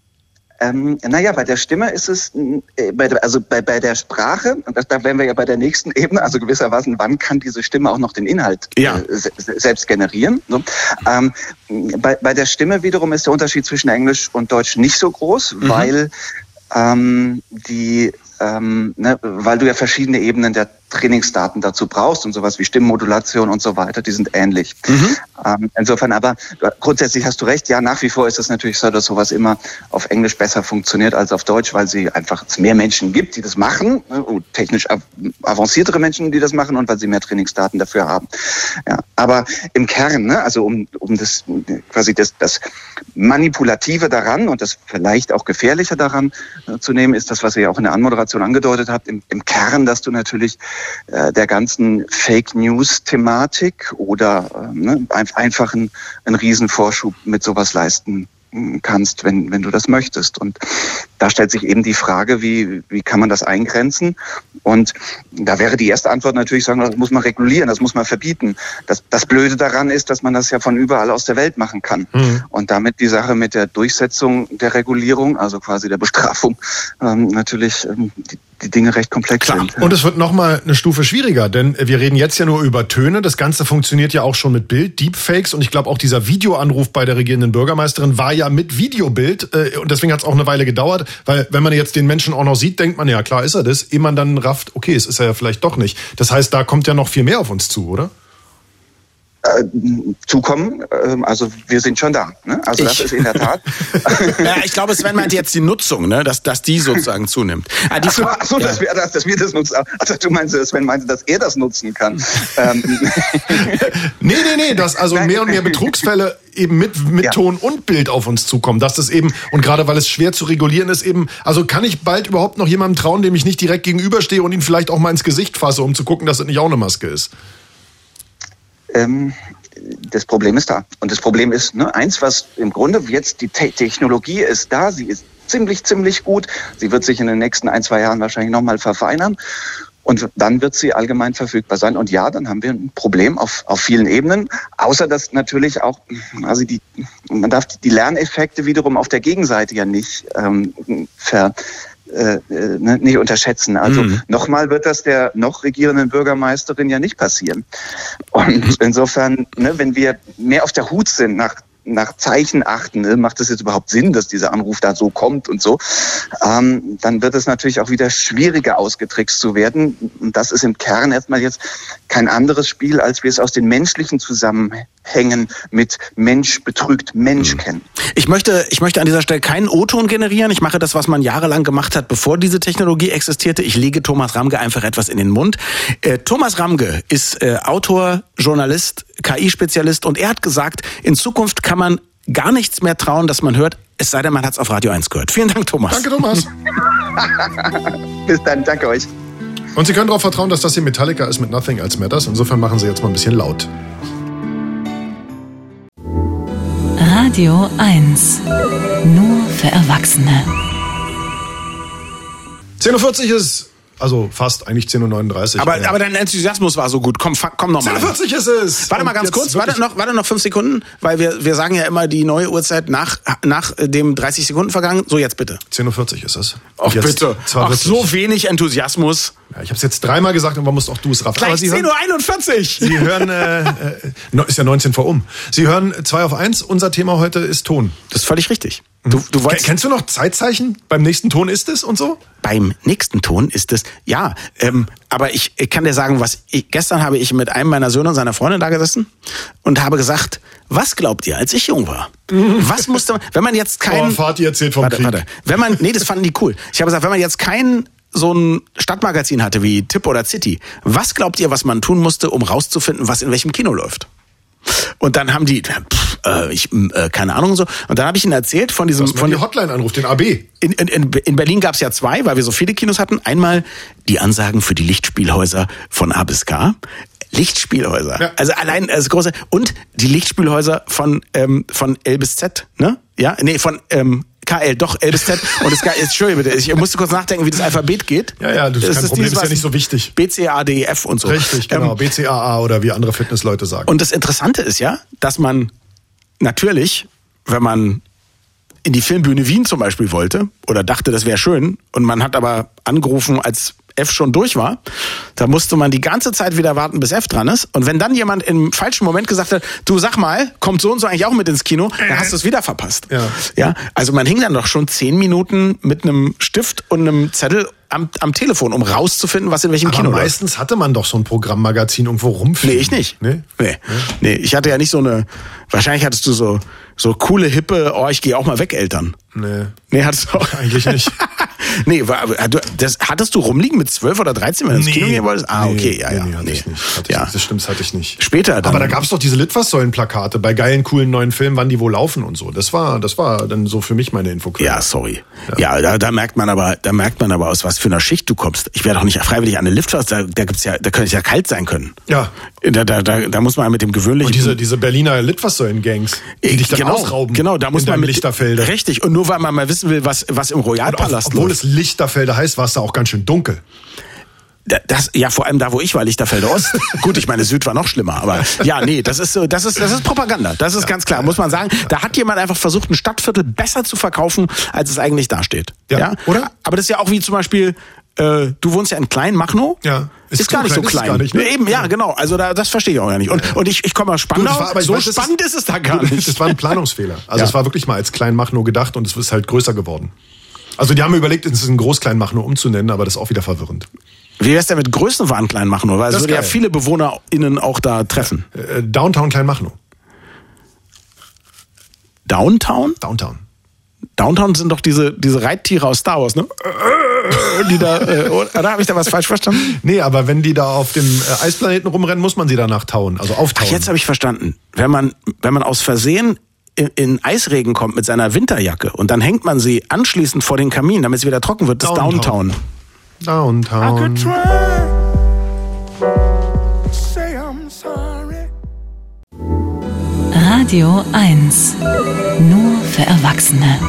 Ähm, naja, bei der Stimme ist es, äh, bei der, also bei, bei der Sprache, und das, da wären wir ja bei der nächsten Ebene, also gewissermaßen, wann kann diese Stimme auch noch den Inhalt ja. äh, se- selbst generieren? So. Ähm, bei, bei der Stimme wiederum ist der Unterschied zwischen Englisch und Deutsch nicht so groß, mhm. weil ähm, die ähm, ne, weil du ja verschiedene Ebenen der Trainingsdaten dazu brauchst und sowas wie Stimmmodulation und so weiter, die sind ähnlich. Mhm. Ähm, insofern aber, grundsätzlich hast du recht, ja, nach wie vor ist es natürlich so, dass sowas immer auf Englisch besser funktioniert als auf Deutsch, weil sie einfach es mehr Menschen gibt, die das machen, ne, technisch av- avanciertere Menschen, die das machen und weil sie mehr Trainingsdaten dafür haben. Ja, aber im Kern, ne, also um, um das quasi das, das Manipulative daran und das vielleicht auch Gefährliche daran äh, zu nehmen, ist das, was ihr ja auch in der Anmoderation angedeutet habt, im, im Kern, dass du natürlich der ganzen Fake-News-Thematik oder äh, ne, einfach einen, einen Riesenvorschub mit sowas leisten kannst, wenn, wenn du das möchtest. Und da stellt sich eben die Frage, wie, wie kann man das eingrenzen? Und da wäre die erste Antwort natürlich sagen, das muss man regulieren, das muss man verbieten. Das, das Blöde daran ist, dass man das ja von überall aus der Welt machen kann. Mhm. Und damit die Sache mit der Durchsetzung der Regulierung, also quasi der Bestrafung, ähm, natürlich ähm, die, die Dinge recht komplex Klar. sind. Und es wird nochmal eine Stufe schwieriger, denn wir reden jetzt ja nur über Töne. Das Ganze funktioniert ja auch schon mit Bild, Deepfakes. Und ich glaube, auch dieser Videoanruf bei der regierenden Bürgermeisterin war ja mit Videobild. Und deswegen hat es auch eine Weile gedauert, weil wenn man jetzt den Menschen auch noch sieht, denkt man, ja klar ist er das, ehe man dann rafft, okay, es ist er ja vielleicht doch nicht. Das heißt, da kommt ja noch viel mehr auf uns zu, oder? Äh, zukommen, äh, also wir sind schon da. Ne? Also ich. Das ist in der Tat. Ja, ich glaube, Sven meint jetzt die Nutzung, ne? dass, dass die sozusagen zunimmt. Ah, die ach so, ach so ja. dass, wir, dass, dass wir das nutzen. Also du meinst, Sven meinte, dass er das nutzen kann. ähm. Nee, nee, nee, dass also mehr und mehr Betrugsfälle eben mit, mit ja. Ton und Bild auf uns zukommen. Dass das eben, und gerade weil es schwer zu regulieren ist, eben, also kann ich bald überhaupt noch jemandem trauen, dem ich nicht direkt gegenüberstehe und ihn vielleicht auch mal ins Gesicht fasse, um zu gucken, dass das nicht auch eine Maske ist? Ähm, das Problem ist da. Und das Problem ist, ne, eins, was im Grunde jetzt die Te- Technologie ist da, sie ist ziemlich, ziemlich gut. Sie wird sich in den nächsten ein, zwei Jahren wahrscheinlich nochmal verfeinern. Und dann wird sie allgemein verfügbar sein. Und ja, dann haben wir ein Problem auf, auf vielen Ebenen. Außer dass natürlich auch, also die, man darf die Lerneffekte wiederum auf der Gegenseite ja nicht ähm, ver Äh, ne, nicht unterschätzen. Also mhm. nochmal wird das der noch regierenden Bürgermeisterin ja nicht passieren. Und mhm. insofern, ne, wenn wir mehr auf der Hut sind, nach nach Zeichen achten, ne, macht es jetzt überhaupt Sinn, dass dieser Anruf da so kommt und so, ähm, dann wird es natürlich auch wieder schwieriger ausgetrickst zu werden. Und das ist im Kern erstmal jetzt kein anderes Spiel, als wir es aus den menschlichen Zusammenhängen mit Mensch betrügt Mensch mhm. kennen. Ich möchte, ich möchte an dieser Stelle keinen O-Ton generieren. Ich mache das, was man jahrelang gemacht hat, bevor diese Technologie existierte. Ich lege Thomas Ramge einfach etwas in den Mund. Äh, Thomas Ramge ist äh, Autor, Journalist, K I-Spezialist und er hat gesagt, in Zukunft kann man gar nichts mehr trauen, dass man hört, es sei denn, man hat es auf Radio eins gehört. Vielen Dank, Thomas. Danke, Thomas. Bis dann, danke euch. Und Sie können darauf vertrauen, dass das hier Metallica ist mit Nothing Else Matters. Insofern machen Sie jetzt mal ein bisschen laut. Radio eins. Nur für Erwachsene. zehn Uhr vierzig ist, also fast, eigentlich zehn Uhr neununddreißig. Aber, aber dein Enthusiasmus war so gut. Komm, komm noch mal. zehn Uhr vierzig ist es. Warte mal ganz kurz, warte noch, warte noch fünf Sekunden, weil wir, wir sagen ja immer die neue Uhrzeit nach, nach dem dreißig Sekunden vergangen. So, jetzt bitte. zehn Uhr vierzig ist es. Ach bitte. Ach, so wenig Enthusiasmus. Ja, ich habe es jetzt dreimal gesagt, aber musst auch du es raffen. Gleich zehn Uhr einundvierzig. Sie hören, äh, äh, ist ja neunzehn vor um. Sie hören zwei auf eins. Unser Thema heute ist Ton. Das ist völlig richtig. Du, du weißt, Kennst du noch Zeitzeichen? Beim nächsten Ton ist es und so? Beim nächsten Ton ist es, ja. Ähm, aber ich, ich kann dir sagen, was ich, gestern habe ich mit einem meiner Söhne und seiner Freundin da gesessen und habe gesagt, was glaubt ihr, als ich jung war? Was musste man, wenn man jetzt kein... Oh, Vati erzählt vom warte, Krieg. Warte, wenn man, nee, das fanden die cool. Ich habe gesagt, wenn man jetzt kein so ein Stadtmagazin hatte wie Tipp oder City, was glaubt ihr, was man tun musste, um rauszufinden, was in welchem Kino läuft? Und dann haben die, pff, äh, ich, äh, keine Ahnung so. Und dann habe ich ihnen erzählt von diesem, von von die Hotline anruft, den A B. In, in, in Berlin gab es ja zwei, weil wir so viele Kinos hatten. Einmal die Ansagen für die Lichtspielhäuser von A bis K. Lichtspielhäuser, ja. Also allein also große und die Lichtspielhäuser von ähm, von L bis Z, ne? Ja, nee, von ähm, K L, doch, L bis Z. Und es ist, Entschuldigung bitte, ich musste kurz nachdenken, wie das Alphabet geht. Ja, ja, das ist kein Problem, ist ja nicht so wichtig. B, C, A, D, E, F und so. Richtig, genau, ähm, B, C, A, A oder wie andere Fitnessleute sagen. Und das Interessante ist ja, dass man natürlich, wenn man in die Filmbühne Wien zum Beispiel wollte oder dachte, das wäre schön und man hat aber angerufen, als F schon durch war, da musste man die ganze Zeit wieder warten, bis F dran ist. Und wenn dann jemand im falschen Moment gesagt hat, du sag mal, kommt so und so eigentlich auch mit ins Kino, dann hast du es wieder verpasst. Ja. Ja, also man hing dann doch schon zehn Minuten mit einem Stift und einem Zettel am, am Telefon, um rauszufinden, was in welchem aber Kino läuft. Meistens hatte man doch so ein Programmmagazin irgendwo rumfliegen. Nee, ich nicht. Nee? Nee. Nee, ich hatte ja nicht so eine, wahrscheinlich hattest du so, so coole, hippe, oh, ich gehe auch mal weg, Eltern. Nee. Nee, hattest du auch. Eigentlich nicht. Nee, war, das, hattest du rumliegen mit zwölf oder dreizehn, wenn du ins Nee. Kino gehen wolltest? Ah, okay, ja, nee, ja. Nee, hatte Nee. ich nicht. Hatte Ja. ich, das stimmt, das hatte ich nicht. Später dann. Aber da gab's doch diese Litfaßsäulen-Plakate bei geilen, coolen neuen Filmen, wann die wo laufen und so. Das war, das war dann so für mich meine Infoquelle. Ja, sorry. Ja, ja da, da merkt man aber, da merkt man aber, aus was für einer Schicht du kommst. Ich wäre doch nicht freiwillig an eine Liftfass, da, da gibt's ja, da könnte es ja kalt sein können. Ja. Da, da, da, da muss man mit dem gewöhnlichen. Und diese, diese Berliner Litfaßsäulen-Gangs, die dich dann genau, ausrauben. Genau, da muss in man mit Lichterfelde. Richtig. Und nur weil man mal wissen will, was, was im Und Royalpalast ob, obwohl läuft. es Lichterfelde heißt, war es da auch ganz schön dunkel. Das, ja, vor allem da, wo ich war, Lichterfelde Ost. Gut, ich meine, Süd war noch schlimmer, aber ja, nee, das ist so, das ist, das ist Propaganda. Das ist ja, ganz klar, muss man sagen. Da hat jemand einfach versucht, ein Stadtviertel besser zu verkaufen, als es eigentlich dasteht. Ja, ja? oder? Aber das ist ja auch wie zum Beispiel, äh, du wohnst ja in Kleinmachnow. Ja. Ist, ist gar nicht so klein, klein. Ist gar nicht, ne? Eben, ja, genau. Also da, das verstehe ich auch gar nicht. Und, ja, ja. und ich, ich komme aus Spandau. Du, war, so weiß, spannend ist, ist es da gar nicht. Das war ein Planungsfehler. Also ja. es war wirklich mal als Kleinmachnow gedacht und es ist halt größer geworden. Also die haben überlegt, es ist ein Großkleinmachnow umzunennen, aber das ist auch wieder verwirrend. Wie wär's denn mit Größenwahn Kleinmachnow? Weil es würde ja viele BewohnerInnen auch da treffen. Äh, Downtown Kleinmachnow. Downtown? Downtown. Downtown sind doch diese, diese Reittiere aus Star Wars, ne? Die da, äh, oder habe ich da was falsch verstanden? Nee, aber wenn die da auf dem äh, Eisplaneten rumrennen, muss man sie danach tauen, also auftauen. Ach, jetzt habe ich verstanden. Wenn man, wenn man aus Versehen in, in Eisregen kommt mit seiner Winterjacke und dann hängt man sie anschließend vor den Kamin, damit sie wieder trocken wird, das ist Downtown. Downtown. Downtown. Radio eins. Nur für Erwachsene.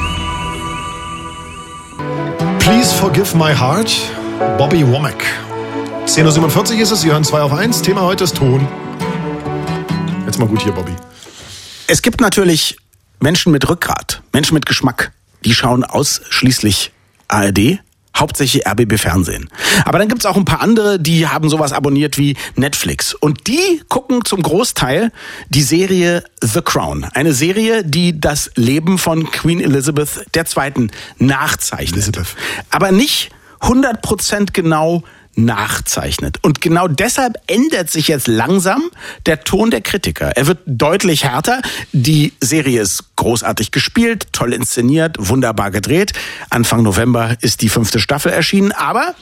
Please Forgive My Heart, Bobby Womack. zehn Uhr siebenundvierzig ist es, Sie hören zwei auf eins. Thema heute ist Ton. Jetzt mal gut hier, Bobby. Es gibt natürlich Menschen mit Rückgrat, Menschen mit Geschmack, die schauen ausschließlich A R D, hauptsächlich R B B Fernsehen. Aber dann gibt's auch ein paar andere, die haben sowas abonniert wie Netflix. Und die gucken zum Großteil die Serie The Crown. Eine Serie, die das Leben von Queen Elizabeth der Zweiten nachzeichnet. Elizabeth. Aber nicht hundert Prozent genau nachzeichnet. Und genau deshalb ändert sich jetzt langsam der Ton der Kritiker. Er wird deutlich härter. Die Serie ist großartig gespielt, toll inszeniert, wunderbar gedreht. Anfang November ist die fünfte Staffel erschienen, aber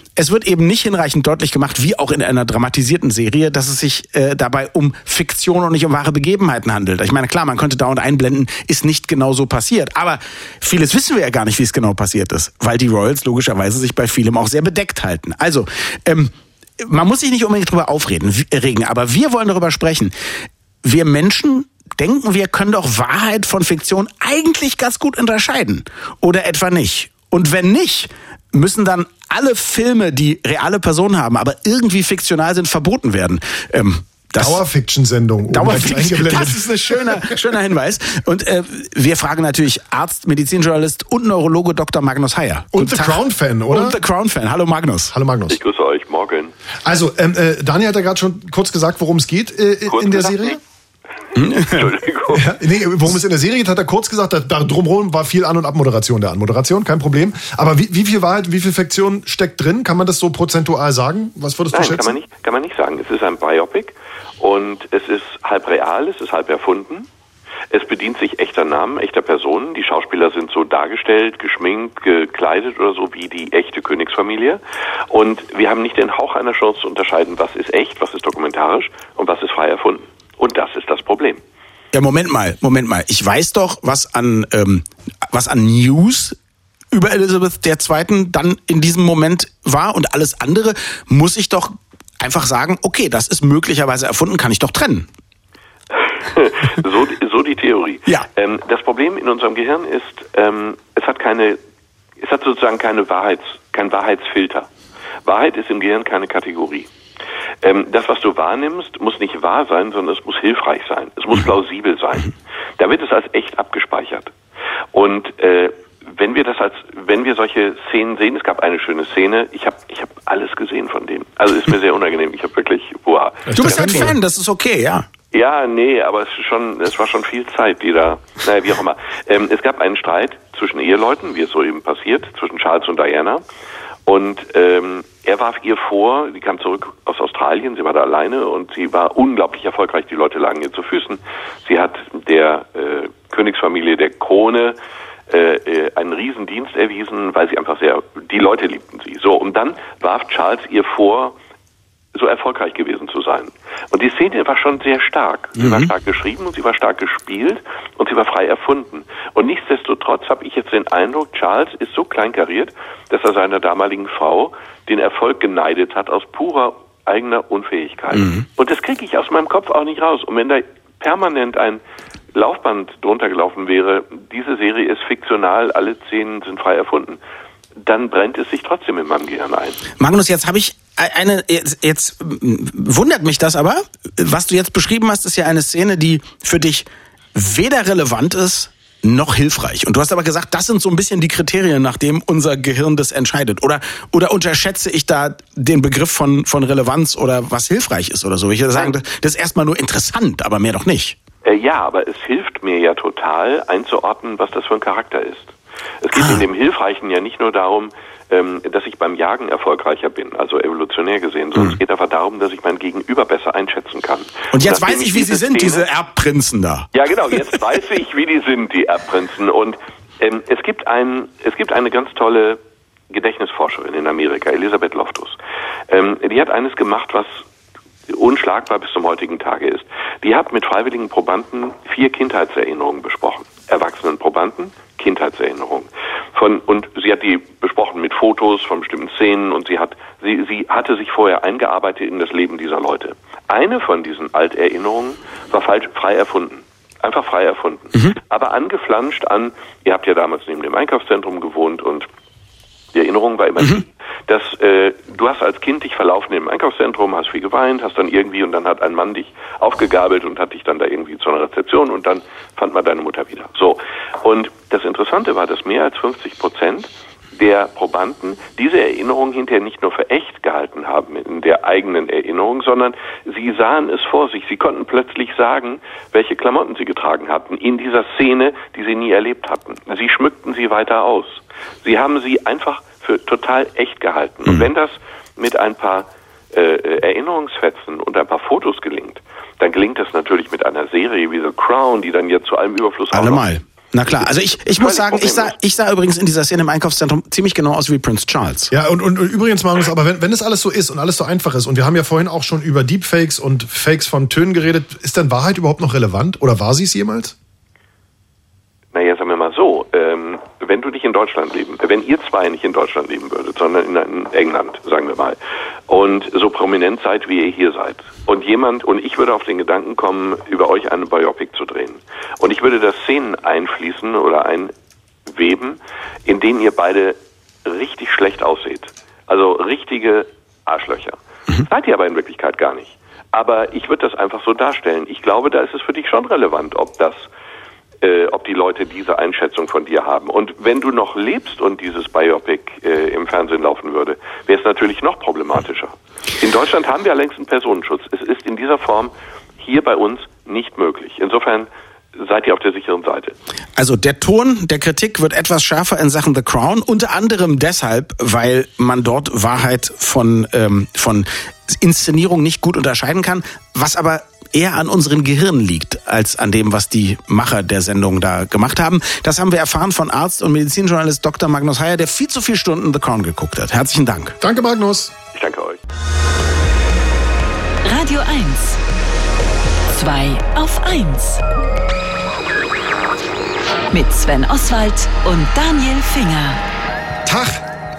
es wird eben nicht hinreichend deutlich gemacht, wie auch in einer dramatisierten Serie, dass es sich äh, dabei um Fiktion und nicht um wahre Begebenheiten handelt. Ich meine, klar, man könnte dauernd einblenden, ist nicht genau so passiert. Aber vieles wissen wir ja gar nicht, wie es genau passiert ist, weil die Royals logischerweise sich bei vielem auch sehr bedeckt halten. Also, ähm, man muss sich nicht unbedingt drüber aufregen, regen, aber wir wollen darüber sprechen. Wir Menschen denken, wir können doch Wahrheit von Fiktion eigentlich ganz gut unterscheiden. Oder etwa nicht. Und wenn nicht, müssen dann alle Filme, die reale Personen haben, aber irgendwie fiktional sind, verboten werden. Ähm, Das, Dauerfiction-Sendung. Dauerfiction, das ist ein schöner, schöner Hinweis. Und äh, wir fragen natürlich Arzt, Medizinjournalist und Neurologe Doktor Magnus Heyer. Und The Crown-Fan, oder? Und The Crown-Fan. Hallo Magnus. Hallo Magnus. Ich grüße euch, morgen. Also, ähm, äh, Daniel hat ja gerade schon kurz gesagt, worum es geht äh, in der Serie. Entschuldigung. Ja, nee, worum es in der Serie geht, hat er kurz gesagt. Da, da drumherum war viel An- und Abmoderation der Anmoderation, kein Problem. Aber wie, wie viel Wahrheit, wie viel Fiktion steckt drin? Kann man das so prozentual sagen? Was würdest Nein, du schätzen? Kann man nicht, kann man nicht sagen. Es ist ein Biopic und es ist halb real, es ist halb erfunden. Es bedient sich echter Namen, echter Personen. Die Schauspieler sind so dargestellt, geschminkt, gekleidet oder so wie die echte Königsfamilie. Und wir haben nicht den Hauch einer Chance zu unterscheiden, was ist echt, was ist dokumentarisch und was ist frei erfunden. Und das ist das Problem. Ja, Moment mal, Moment mal. Ich weiß doch, was an ähm, was an News über Elisabeth der Zweiten dann in diesem Moment war und alles andere muss ich doch einfach sagen, okay, das ist möglicherweise erfunden, kann ich doch trennen. so, so die Theorie. Ja. Ähm, das Problem in unserem Gehirn ist, ähm, es hat keine, es hat sozusagen keine Wahrheits, kein Wahrheitsfilter. Wahrheit ist im Gehirn keine Kategorie. Ähm, das, was du wahrnimmst, muss nicht wahr sein, sondern es muss hilfreich sein. Es muss plausibel sein. Da wird es als echt abgespeichert. Und äh, wenn wir das als, wenn wir solche Szenen sehen, es gab eine schöne Szene, ich habe ich hab alles gesehen von dem. Also ist mir sehr unangenehm. Ich habe wirklich, wow. Du bist ein Fan, das ist okay, ja. Ja, nee, aber es ist schon, es war schon viel Zeit, die da, naja, wie auch immer. Ähm, es gab einen Streit zwischen Eheleuten, wie es so eben passiert, zwischen Charles und Diana. Und ähm, er warf ihr vor, sie kam zurück aus Australien, sie war da alleine und sie war unglaublich erfolgreich, die Leute lagen ihr zu Füßen. Sie hat der äh, Königsfamilie der Krone äh, äh, einen Riesendienst erwiesen, weil sie einfach sehr, die Leute liebten sie. So, und dann warf Charles ihr vor, so erfolgreich gewesen zu sein. Und die Szene war schon sehr stark. Sie mhm. war stark geschrieben und sie war stark gespielt und sie war frei erfunden. Und nichtsdestotrotz habe ich jetzt den Eindruck, Charles ist so kleinkariert, dass er seiner damaligen Frau den Erfolg geneidet hat aus purer eigener Unfähigkeit. Mhm. Und das kriege ich aus meinem Kopf auch nicht raus. Und wenn da permanent ein Laufband drunter gelaufen wäre, diese Serie ist fiktional, alle Szenen sind frei erfunden, dann brennt es sich trotzdem in meinem Gehirn ein. Magnus, jetzt habe ich eine, jetzt, jetzt wundert mich das aber, was du jetzt beschrieben hast, ist ja eine Szene, die für dich weder relevant ist, noch hilfreich. Und du hast aber gesagt, das sind so ein bisschen die Kriterien, nach denen unser Gehirn das entscheidet. Oder, oder unterschätze ich da den Begriff von, von Relevanz oder was hilfreich ist oder so? Ich würde sagen, das ist erstmal nur interessant, aber mehr doch nicht. Äh, ja, aber es hilft mir ja total einzuordnen, was das für ein Charakter ist. Es geht ah. in dem Hilfreichen ja nicht nur darum, ähm, dass ich beim Jagen erfolgreicher bin, also evolutionär gesehen, sondern mhm. es geht einfach darum, dass ich mein Gegenüber besser einschätzen kann. Und jetzt weiß ich, wie sie sind, diese Erbprinzen da. Ja, genau, jetzt weiß ich, wie die sind, die Erbprinzen. Und ähm, es gibt ein, es gibt eine ganz tolle Gedächtnisforscherin in Amerika, Elisabeth Loftus. Ähm, die hat eines gemacht, was unschlagbar bis zum heutigen Tage ist. Die hat mit freiwilligen Probanden vier Kindheitserinnerungen besprochen. Erwachsenen Probanden, Kindheitserinnerungen. Von, und sie hat die besprochen mit Fotos von bestimmten Szenen und sie hat, sie, sie hatte sich vorher eingearbeitet in das Leben dieser Leute. Eine von diesen Alterinnerungen war falsch, frei erfunden. Einfach frei erfunden. Mhm. Aber angeflanscht an, ihr habt ja damals neben dem Einkaufszentrum gewohnt und die Erinnerung war immer, mhm. dass äh, du hast als Kind dich verlaufen im Einkaufszentrum, hast viel geweint, hast dann irgendwie und dann hat ein Mann dich aufgegabelt und hat dich dann da irgendwie zu einer Rezeption und dann fand man deine Mutter wieder. So. Und das Interessante war, dass mehr als fünfzig Prozent der Probanden diese Erinnerung hinterher nicht nur für echt gehalten haben in der eigenen Erinnerung, sondern sie sahen es vor sich. Sie konnten plötzlich sagen, welche Klamotten sie getragen hatten in dieser Szene, die sie nie erlebt hatten. Sie schmückten sie weiter aus. Sie haben sie einfach für total echt gehalten. Und wenn das mit ein paar äh, Erinnerungsfetzen und ein paar Fotos gelingt, dann gelingt das natürlich mit einer Serie wie The Crown, die dann jetzt zu allem Überfluss Allemal. Na klar, also ich, ich muss sagen, ich sah, ich sah übrigens in dieser Szene im Einkaufszentrum ziemlich genau aus wie Prince Charles. Ja, und, und, und übrigens, Magnus, aber wenn, wenn es alles so ist und alles so einfach ist, und wir haben ja vorhin auch schon über Deepfakes und Fakes von Tönen geredet, ist denn Wahrheit überhaupt noch relevant? Oder war sie es jemals? Naja, sagen wir mal so, ähm, wenn du nicht in Deutschland leben, wenn ihr zwei nicht in Deutschland leben würdet, sondern in, in England, sagen wir mal, und so prominent seid, wie ihr hier seid, und jemand, und ich würde auf den Gedanken kommen, über euch eine Biopic zu drehen, und ich würde da Szenen einfließen oder einweben, in denen ihr beide richtig schlecht ausseht, also richtige Arschlöcher. Mhm. Seid ihr aber in Wirklichkeit gar nicht. Aber ich würde das einfach so darstellen. Ich glaube, da ist es für dich schon relevant, ob das Äh, ob die Leute diese Einschätzung von dir haben. Und wenn du noch lebst und dieses Biopic äh, im Fernsehen laufen würde, wäre es natürlich noch problematischer. In Deutschland haben wir längst einen Personenschutz. Es ist in dieser Form hier bei uns nicht möglich. Insofern seid ihr auf der sicheren Seite. Also der Ton der Kritik wird etwas schärfer in Sachen The Crown, unter anderem deshalb, weil man dort Wahrheit von, ähm, von Inszenierung nicht gut unterscheiden kann, was aber eher an unseren Gehirnen liegt, als an dem, was die Macher der Sendung da gemacht haben. Das haben wir erfahren von Arzt und Medizinjournalist Doktor Magnus Heyer, der viel zu viele Stunden The Crown geguckt hat. Herzlichen Dank. Danke, Magnus. Ich danke euch. Radio eins. zwei auf eins. Mit Sven Oswald und Daniel Finger. Tag.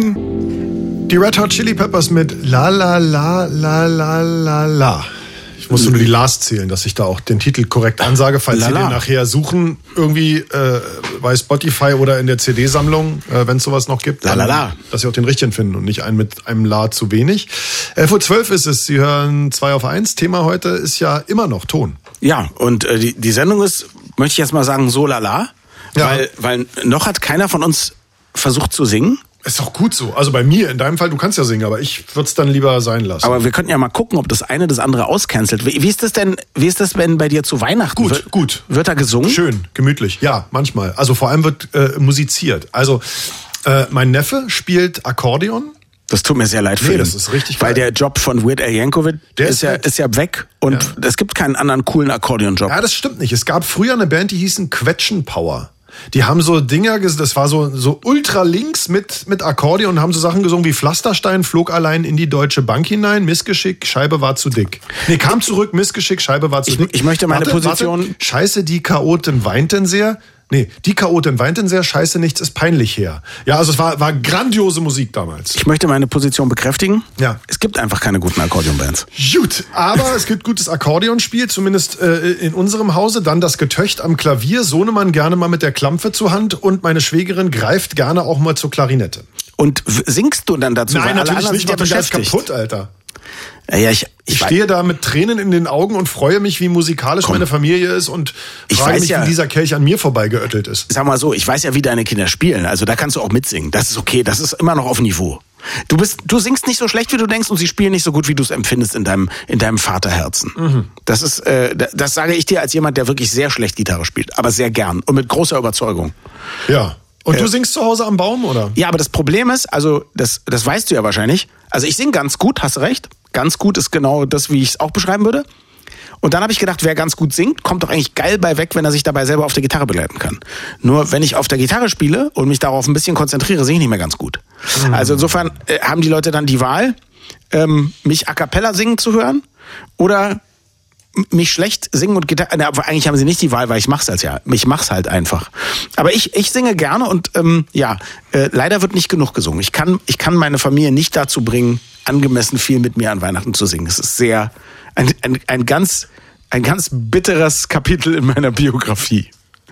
Moin. Die Red Hot Chili Peppers mit La La La La La La La. Ich musste nur die Las zählen, dass ich da auch den Titel korrekt ansage, falls Sie den nachher suchen, irgendwie äh, bei Spotify oder in der C D-Sammlung, äh, wenn es sowas noch gibt, dann, Lalala. dass Sie auch den richtigen finden und nicht einen mit einem La zu wenig. elf Uhr zwölf ist es, Sie hören zwei auf eins. Thema heute ist ja immer noch Ton. Ja, und äh, die, die Sendung ist, möchte ich jetzt mal sagen, so lala, ja. weil, weil noch hat keiner von uns versucht zu singen. Ist doch gut so. Also bei mir, in deinem Fall, du kannst ja singen, aber ich würde es dann lieber sein lassen. Aber wir könnten ja mal gucken, ob das eine das andere auscancelt. Wie, wie ist das denn, wie ist das denn bei dir zu Weihnachten? Gut, wird, gut. Wird da gesungen? Schön, gemütlich. Ja, manchmal. Also vor allem wird äh, musiziert. Also äh, mein Neffe spielt Akkordeon. Das tut mir sehr leid für nee, ihn. Das ist richtig geil. Weil der Job von Weird Al Yankovic der ist, ist, ja, ist ja weg und ja. es gibt keinen anderen coolen Akkordeonjob. Ja, das stimmt nicht. Es gab früher eine Band, die hießen Quetschen Power. Die haben so Dinger, das war so, so ultra links mit, mit Akkordeon und haben so Sachen gesungen wie Pflasterstein flog allein in die Deutsche Bank hinein, Missgeschick, Scheibe war zu dick. Nee, kam zurück, Missgeschick, Scheibe war zu ich, dick. Ich möchte meine warte, Position... Warte. Scheiße, die Chaotin weinten sehr. Nee, die Chaotin weinten sehr, scheiße, nichts ist peinlich her. Ja, also es war, war grandiose Musik damals. Ich möchte meine Position bekräftigen. Ja. Es gibt einfach keine guten Akkordeonbands. Gut, aber es gibt gutes Akkordeonspiel, zumindest äh, in unserem Hause. Dann das Getöcht am Klavier, Sohnemann gerne mal mit der Klampfe zur Hand und meine Schwägerin greift gerne auch mal zur Klarinette. Und singst du dann dazu? Nein, weil alle natürlich anderen nicht, sind ja mach mich beschäftigt. kaputt, Alter. Ja, ja, ich, ich, ich stehe da mit Tränen in den Augen und freue mich, wie musikalisch Komm. meine Familie ist und ich frage weiß mich, ja, wie dieser Kelch an mir vorbeigeöttelt ist. Sag mal so, ich weiß ja, wie deine Kinder spielen. Also da kannst du auch mitsingen. Das ist okay, das ist immer noch auf Niveau. Du bist, du singst nicht so schlecht, wie du denkst, und sie spielen nicht so gut, wie du es empfindest in deinem, in deinem Vaterherzen. Mhm. Das ist, äh, das sage ich dir als jemand, der wirklich sehr schlecht Gitarre spielt, aber sehr gern und mit großer Überzeugung. Ja. Und du äh, singst zu Hause am Baum, oder? Ja, aber das Problem ist, also das, das weißt du ja wahrscheinlich. Also ich singe ganz gut, hast recht. Ganz gut ist genau das, wie ich es auch beschreiben würde. Und dann habe ich gedacht, wer ganz gut singt, kommt doch eigentlich geil bei weg, wenn er sich dabei selber auf der Gitarre begleiten kann. Nur wenn ich auf der Gitarre spiele und mich darauf ein bisschen konzentriere, singe ich nicht mehr ganz gut. Mhm. Also insofern äh, haben die Leute dann die Wahl, ähm, mich a cappella singen zu hören oder mich schlecht singen und Gitarre. Na, aber eigentlich haben sie nicht die Wahl, weil ich mach's als ja. Ich mach's halt einfach. Aber ich ich singe gerne und ähm, ja, äh, leider wird nicht genug gesungen. Ich kann ich kann meine Familie nicht dazu bringen, angemessen viel mit mir an Weihnachten zu singen. Es ist sehr ein ein, ein ganz ein ganz bitteres Kapitel in meiner Biografie.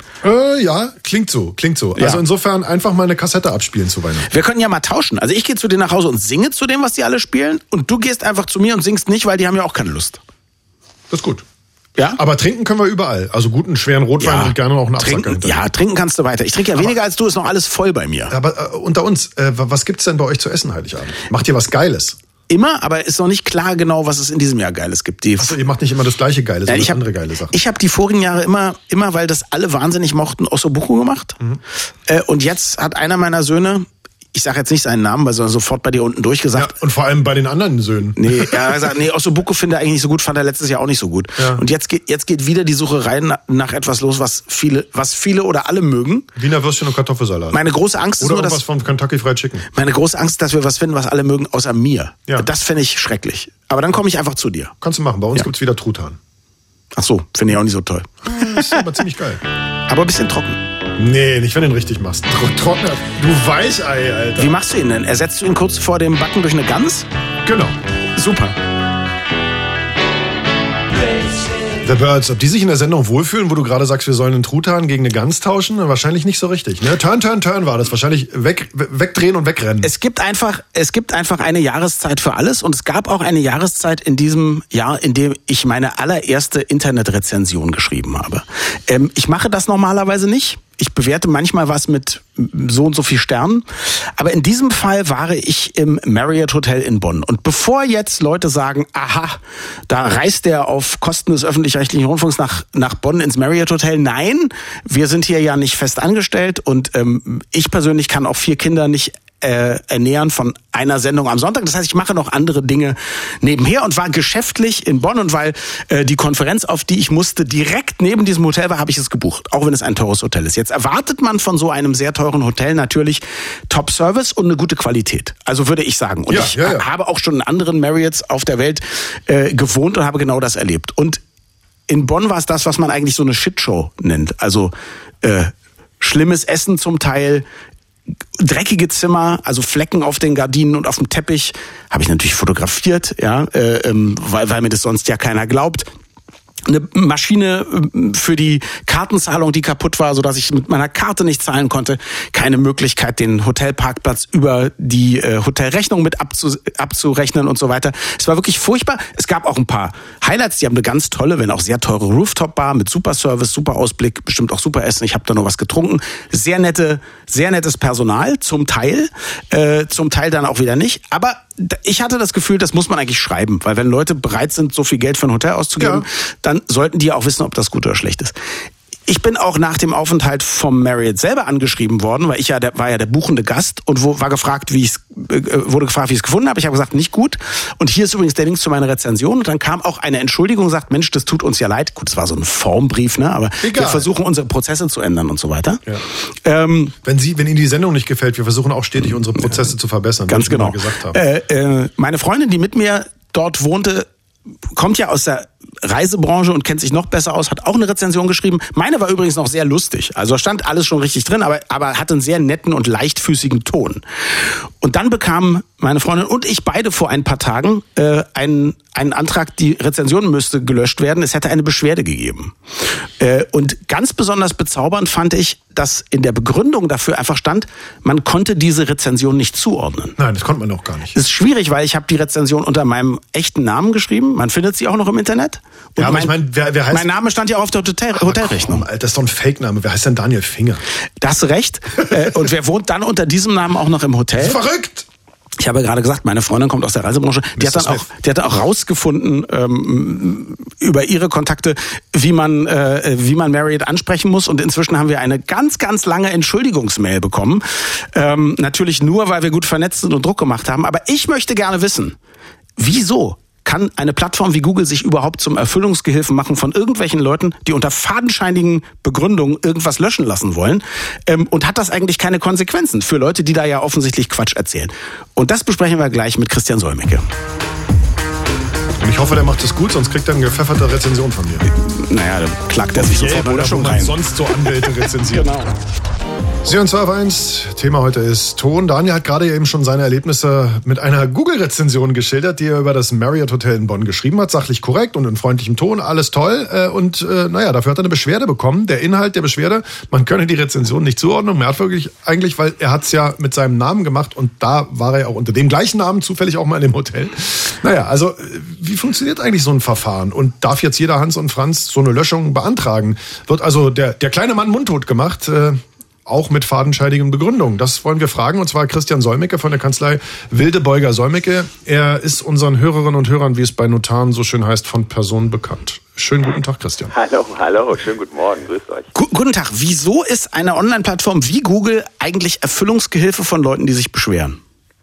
Äh, ja, klingt so, klingt so. Ja. Also insofern einfach mal eine Kassette abspielen zu Weihnachten. Wir können ja mal tauschen. Also ich gehe zu dir nach Hause und singe zu dem, was die alle spielen, und du gehst einfach zu mir und singst nicht, weil die haben ja auch keine Lust. Das ist gut. Ja? Aber trinken können wir überall. Also guten, schweren Rotwein Ja, und gerne noch einen Absacker trinken, ja, trinken kannst du weiter. Ich trinke ja Aber- weniger als du, ist noch alles voll bei mir. Aber äh, unter uns, äh, was gibt's denn bei euch zu essen Heiligabend? Macht ihr was Geiles? Immer, aber ist noch nicht klar genau, was es in diesem Jahr Geiles gibt. Die Achso, ihr macht nicht immer das gleiche Geile, Ja, sondern ich hab, andere geile Sachen. Ich habe die vorigen Jahre immer, immer, weil das alle wahnsinnig mochten, Ossobuco gemacht. Mhm. Äh, und jetzt hat einer meiner Söhne ich sage jetzt nicht seinen Namen, weil er sofort bei dir unten durchgesagt. Ja, und vor allem bei den anderen Söhnen. Nee, er hat gesagt, nee, Ossobuco finde er eigentlich nicht so gut, fand er letztes Jahr auch nicht so gut. Ja. Und jetzt geht, jetzt geht wieder die Sucherei nach, nach etwas los, was viele, was viele oder alle mögen. Wiener Würstchen und Kartoffelsalat. Meine große Angst oder ist nur, dass... was von Kentucky Fried Chicken. Meine große Angst ist, dass wir was finden, was alle mögen, außer mir. Ja. Das fände ich schrecklich. Aber dann komme ich einfach zu dir. Kannst du machen, bei uns ja. gibt's wieder Truthahn. Ach so, finde ich auch nicht so toll. Das ist aber ziemlich geil. Aber ein bisschen trocken. Nee, nicht wenn du ihn richtig machst. Trockner, du Weichei, Alter. Wie machst du ihn denn? Ersetzt du ihn kurz vor dem Backen durch eine Gans? Genau. Super. The Birds, ob die sich in der Sendung wohlfühlen, wo du gerade sagst, wir sollen einen Truthahn gegen eine Gans tauschen? Wahrscheinlich nicht so richtig. Ne? Turn, turn, turn war das. Wahrscheinlich weg, wegdrehen und wegrennen. Es gibt einfach, es gibt einfach eine Jahreszeit für alles und es gab auch eine Jahreszeit in diesem Jahr, in dem ich meine allererste Internetrezension geschrieben habe. Ähm, ich mache das normalerweise nicht. Ich bewerte manchmal was mit so und so viel Sternen. Aber in diesem Fall war ich im Marriott Hotel in Bonn. Und bevor jetzt Leute sagen, aha, da reist der auf Kosten des öffentlich-rechtlichen Rundfunks nach, nach Bonn ins Marriott Hotel. Nein, wir sind hier ja nicht fest angestellt. Und ähm, ich persönlich kann auch vier Kinder nicht Äh, ernähren von einer Sendung am Sonntag. Das heißt, ich mache noch andere Dinge nebenher und war geschäftlich in Bonn. Und weil äh, die Konferenz, auf die ich musste, direkt neben diesem Hotel war, habe ich es gebucht. Auch wenn es ein teures Hotel ist. Jetzt erwartet man von so einem sehr teuren Hotel natürlich Top-Service und eine gute Qualität. Also würde ich sagen. Und ja, ich ja, ja. habe auch schon in anderen Marriotts auf der Welt äh, gewohnt und habe genau das erlebt. Und in Bonn war es das, was man eigentlich so eine Shitshow nennt. Also äh, schlimmes Essen zum Teil, dreckige Zimmer, also Flecken auf den Gardinen und auf dem Teppich, habe ich natürlich fotografiert, ja, äh, ähm, weil, weil mir das sonst ja keiner glaubt. Eine Maschine für die Kartenzahlung, die kaputt war, so dass ich mit meiner Karte nicht zahlen konnte. Keine Möglichkeit, den Hotelparkplatz über die äh, Hotelrechnung mit abzu, abzurechnen und so weiter. Es war wirklich furchtbar. Es gab auch ein paar Highlights. Die haben eine ganz tolle, wenn auch sehr teure Rooftop-Bar mit super Service, super Ausblick, bestimmt auch super Essen. Ich habe da noch was getrunken. Sehr nette, sehr nettes Personal, zum Teil. Äh, zum Teil dann auch wieder nicht. Aber ich hatte das Gefühl, das muss man eigentlich schreiben, weil wenn Leute bereit sind, so viel Geld für ein Hotel auszugeben, ja. dann sollten die auch wissen, ob das gut oder schlecht ist. Ich bin auch nach dem Aufenthalt vom Marriott selber angeschrieben worden, weil ich ja der, war ja der buchende Gast und wo, war gefragt, wie ich äh, wurde gefragt, wie ich es gefunden habe. Ich habe gesagt, nicht gut. Und hier ist übrigens der Link zu meiner Rezension. Und dann kam auch eine Entschuldigung und sagt, Mensch, das tut uns ja leid. Gut, das war so ein Formbrief, ne? Aber Egal. wir versuchen unsere Prozesse zu ändern und so weiter. Ja. Ähm, wenn Sie, wenn Ihnen die Sendung nicht gefällt, wir versuchen auch stetig unsere Prozesse ja. zu verbessern. Ganz genau. Gesagt haben. Äh, äh, meine Freundin, die mit mir dort wohnte, kommt ja aus der Reisebranche und kennt sich noch besser aus, hat auch eine Rezension geschrieben. Meine war übrigens noch sehr lustig. Also stand alles schon richtig drin, aber, aber hatte einen sehr netten und leichtfüßigen Ton. Und dann bekamen meine Freundin und ich beide vor ein paar Tagen äh, einen, einen Antrag, die Rezension müsste gelöscht werden. Es hätte eine Beschwerde gegeben. Äh, und ganz besonders bezaubernd fand ich, dass in der Begründung dafür einfach stand, man konnte diese Rezension nicht zuordnen. Nein, das konnte man auch gar nicht. Das ist schwierig, weil ich habe die Rezension unter meinem echten Namen geschrieben. Man findet sie auch noch im Internet. Und ja, aber mein, ich meine, wer, wer heißt... Mein Name stand ja auf der Hotel, Hotelrechnung. Komm, Alter, das ist doch ein Fake-Name. Wer heißt denn Daniel Finger? Da hast du recht. Und wer wohnt dann unter diesem Namen auch noch im Hotel? Verrückt! Ich habe gerade gesagt, meine Freundin kommt aus der Reisebranche. Die hat dann auch, die hat dann auch rausgefunden ähm, über ihre Kontakte, wie man, äh, wie man Marriott ansprechen muss. Und inzwischen haben wir eine ganz, ganz lange Entschuldigungsmail bekommen. Ähm, natürlich nur, weil wir gut vernetzt sind und Druck gemacht haben. Aber ich möchte gerne wissen, wieso kann eine Plattform wie Google sich überhaupt zum Erfüllungsgehilfen machen von irgendwelchen Leuten, die unter fadenscheinigen Begründungen irgendwas löschen lassen wollen? Ähm, und hat das eigentlich keine Konsequenzen für Leute, die da ja offensichtlich Quatsch erzählen? Und das besprechen wir gleich mit Christian Solmecke. Und ich hoffe, der macht es gut, sonst kriegt er eine gepfefferte Rezension von mir. Naja, dann klagt er sich sofort oder schon rein. Sonst so Anwälte rezensieren. Genau. Sie und zwei auf eins. Thema heute ist Ton. Daniel hat gerade eben schon seine Erlebnisse mit einer Google-Rezension geschildert, die er über das Marriott Hotel in Bonn geschrieben hat. Sachlich korrekt und in freundlichem Ton. Alles toll. Und äh, naja, dafür hat er eine Beschwerde bekommen. Der Inhalt der Beschwerde, man könne die Rezension nicht zuordnen. Merkwürdig eigentlich, weil er hat es ja mit seinem Namen gemacht und da war er ja auch unter dem gleichen Namen zufällig auch mal in dem Hotel. Naja, also wie funktioniert eigentlich so ein Verfahren? Und darf jetzt jeder Hans und Franz so eine Löschung beantragen? Wird also der, der kleine Mann mundtot gemacht? Äh, auch mit fadenscheidigen Begründungen. Das wollen wir fragen, und zwar Christian Solmecke von der Kanzlei Wilde-Beuger-Solmecke. Er ist unseren Hörerinnen und Hörern, wie es bei Notaren so schön heißt, von Personen bekannt. Schönen guten Tag, Christian. Hallo, hallo, schönen guten Morgen, grüßt euch. G- guten Tag. Wieso ist eine Online-Plattform wie Google eigentlich Erfüllungsgehilfe von Leuten, die sich beschweren?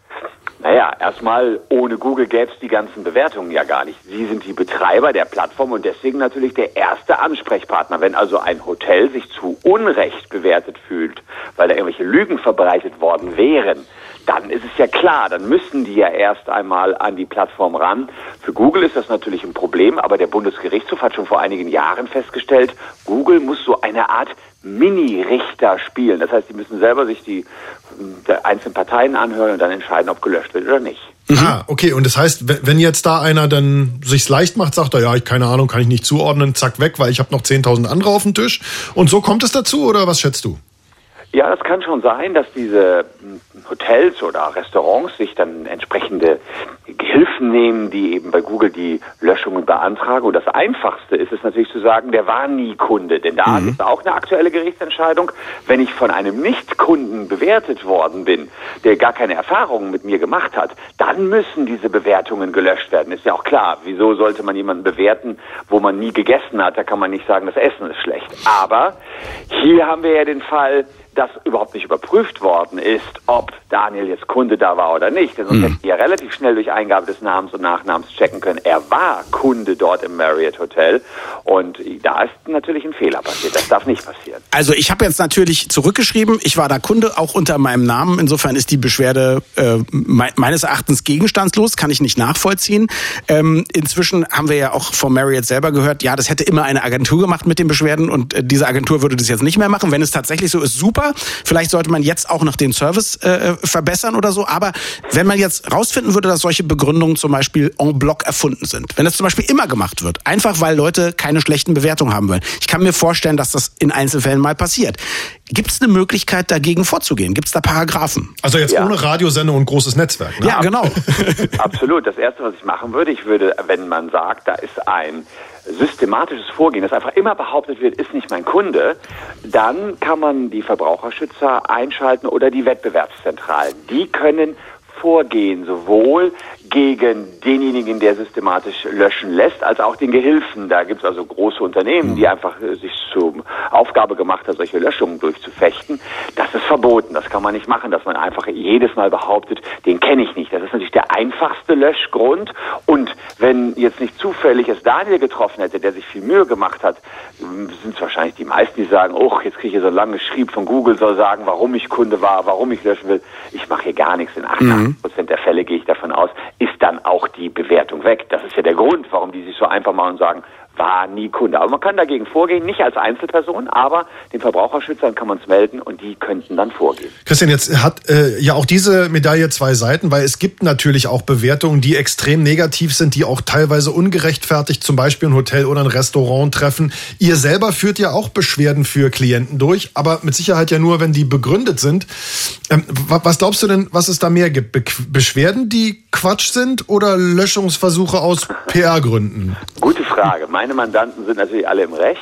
Naja, erstmal, ohne Google gäbe es die ganzen Bewertungen ja gar nicht. Sie sind die Betreiber der Plattform und deswegen natürlich der erste Ansprechpartner. Wenn also ein Hotel sich zu Unrecht bewertet fühlt, weil da irgendwelche Lügen verbreitet worden wären, dann ist es ja klar, dann müssen die ja erst einmal an die Plattform ran. Für Google ist das natürlich ein Problem, aber der Bundesgerichtshof hat schon vor einigen Jahren festgestellt, Google muss so eine Art Mini-Richter spielen. Das heißt, die müssen selber sich die der einzelnen Parteien anhören und dann entscheiden, ob gelöscht wird oder nicht. Mhm. Ah, okay. Und das heißt, wenn jetzt da einer dann sich's leicht macht, sagt er, ja, ich keine Ahnung, kann ich nicht zuordnen, zack, weg, weil ich habe noch zehntausend andere auf dem Tisch. Und so kommt es dazu, oder was schätzt du? Ja, das kann schon sein, dass diese Hotels oder Restaurants sich dann entsprechende Gehilfen nehmen, die eben bei Google die Löschungen beantragen. Und das Einfachste ist es natürlich zu sagen, der war nie Kunde. Denn da mhm. ist auch eine aktuelle Gerichtsentscheidung. Wenn ich von einem Nicht-Kunden bewertet worden bin, der gar keine Erfahrungen mit mir gemacht hat, dann müssen diese Bewertungen gelöscht werden. Ist ja auch klar. Wieso sollte man jemanden bewerten, wo man nie gegessen hat? Da kann man nicht sagen, das Essen ist schlecht. Aber hier haben wir ja den Fall, dass überhaupt nicht überprüft worden ist, ob Daniel jetzt Kunde da war oder nicht. Denn sonst mhm. hätten wir ja relativ schnell durch Eingabe des Namens und Nachnamens checken können, er war Kunde dort im Marriott Hotel. Und da ist natürlich ein Fehler passiert. Das darf nicht passieren. Also ich habe jetzt natürlich zurückgeschrieben, ich war da Kunde, auch unter meinem Namen. Insofern ist die Beschwerde äh, me- meines Erachtens gegenstandslos, kann ich nicht nachvollziehen. Ähm, inzwischen haben wir ja auch von Marriott selber gehört, ja, das hätte immer eine Agentur gemacht mit den Beschwerden und äh, diese Agentur würde das jetzt nicht mehr machen. Wenn es tatsächlich so ist, super. Vielleicht sollte man jetzt auch noch den Service äh, verbessern oder so. Aber wenn man jetzt rausfinden würde, dass solche Begründungen zum Beispiel en bloc erfunden sind, wenn das zum Beispiel immer gemacht wird, einfach weil Leute keine schlechten Bewertungen haben wollen. Ich kann mir vorstellen, dass das in Einzelfällen mal passiert. Gibt es eine Möglichkeit, dagegen vorzugehen? Gibt es da Paragraphen? Also jetzt ja. ohne Radiosender und großes Netzwerk, ne? Ja, genau. Absolut. Das Erste, was ich machen würde, ich würde, wenn man sagt, da ist ein systematisches Vorgehen, das einfach immer behauptet wird, ist nicht mein Kunde, dann kann man die Verbraucherschützer einschalten oder die Wettbewerbszentralen. Die können vorgehen, sowohl gegen denjenigen, der systematisch löschen lässt, als auch den Gehilfen. Da gibt es also große Unternehmen, die einfach äh, sich zur Aufgabe gemacht haben, solche Löschungen durchzufechten. Das ist verboten. Das kann man nicht machen, dass man einfach jedes Mal behauptet, den kenne ich nicht. Das ist natürlich der einfachste Löschgrund. Und wenn jetzt nicht zufällig es Daniel getroffen hätte, der sich viel Mühe gemacht hat, sind es wahrscheinlich die meisten, die sagen, oh, jetzt kriege ich so ein langes Schrieb von Google, soll sagen, warum ich Kunde war, warum ich löschen will. Ich mache hier gar nichts. In achtundachtzig Prozent der Fälle gehe ich davon aus, ist dann auch die Bewertung weg. Das ist ja der Grund, warum die sich so einfach machen und sagen, war nie Kunde. Aber man kann dagegen vorgehen, nicht als Einzelperson, aber den Verbraucherschützern kann man es melden und die könnten dann vorgehen. Christian, jetzt hat äh, ja auch diese Medaille zwei Seiten, weil es gibt natürlich auch Bewertungen, die extrem negativ sind, die auch teilweise ungerechtfertigt zum Beispiel ein Hotel oder ein Restaurant treffen. Ihr selber führt ja auch Beschwerden für Klienten durch, aber mit Sicherheit ja nur, wenn die begründet sind. Ähm, was glaubst du denn, was es da mehr gibt? Be- Beschwerden, die Quatsch sind oder Löschungsversuche aus P R-Gründen? Gute Frage. Meine Mandanten sind natürlich alle im Recht.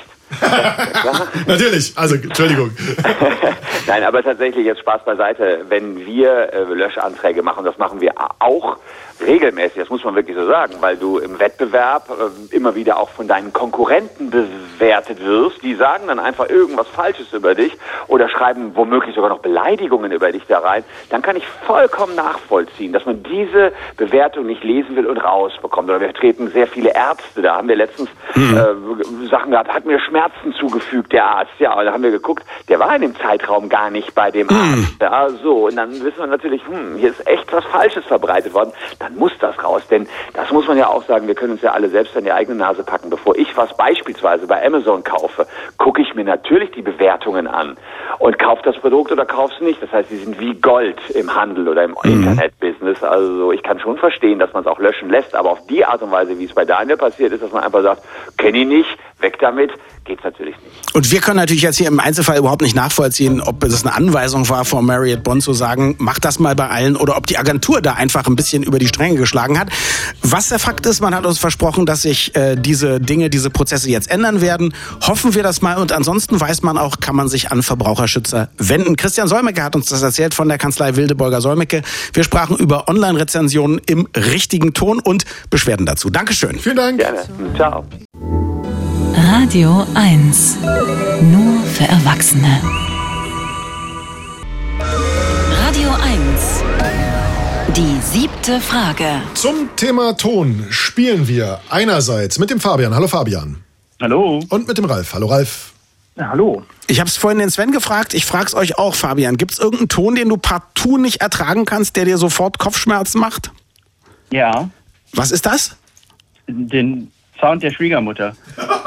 Natürlich, also Entschuldigung. Nein, aber tatsächlich jetzt Spaß beiseite, wenn wir äh, Löschanträge machen, das machen wir auch regelmäßig, das muss man wirklich so sagen, weil du im Wettbewerb äh, immer wieder auch von deinen Konkurrenten bewertet wirst, die sagen dann einfach irgendwas Falsches über dich oder schreiben womöglich sogar noch Beleidigungen über dich da rein, dann kann ich vollkommen nachvollziehen, dass man diese Bewertung nicht lesen will und rausbekommt. Oder wir treten sehr viele Ärzte, da haben wir letztens mhm. äh, Sachen gehabt, hat mir Schmerzen zugefügt, der Arzt, ja, und da haben wir geguckt, der war in dem Zeitraum gar nicht bei dem mhm. Arzt, ja, so, und dann wissen wir natürlich, hm, hier ist echt was Falsches verbreitet worden, dann muss das raus, denn das muss man ja auch sagen, wir können uns ja alle selbst an die eigene Nase packen. Bevor ich was beispielsweise bei Amazon kaufe, gucke ich mir natürlich die Bewertungen an und kaufe das Produkt oder kaufe es nicht. Das heißt, sie sind wie Gold im Handel oder im mhm. Internetbusiness. Also ich kann schon verstehen, dass man es auch löschen lässt, aber auf die Art und Weise, wie es bei Daniel passiert ist, dass man einfach sagt, kenne ich nicht, weg damit, geht's natürlich nicht. Und wir können natürlich jetzt hier im Einzelfall überhaupt nicht nachvollziehen, ob es eine Anweisung war von Marriott Bonn zu sagen, mach das mal bei allen, oder ob die Agentur da einfach ein bisschen über die Stränge geschlagen hat. Was der Fakt ist, man hat uns versprochen, dass sich äh, diese Dinge, diese Prozesse jetzt ändern werden. Hoffen wir das mal, und ansonsten weiß man auch, kann man sich an Verbraucher Verbraucherschützer wenden. Christian Solmecke hat uns das erzählt von der Kanzlei Wildeborger Solmecke. Wir sprachen über Online-Rezensionen im richtigen Ton und Beschwerden dazu. Dankeschön. Vielen Dank. Gerne. Ciao. Radio eins. Nur für Erwachsene. Radio eins. Die siebte Frage. Zum Thema Ton spielen wir einerseits mit dem Fabian. Hallo Fabian. Hallo. Und mit dem Ralf. Hallo Ralf. Ja, hallo. Ich habe es vorhin den Sven gefragt, ich frage es euch auch, Fabian. Gibt es irgendeinen Ton, den du partout nicht ertragen kannst, der dir sofort Kopfschmerzen macht? Ja. Was ist das? Den Sound der Schwiegermutter.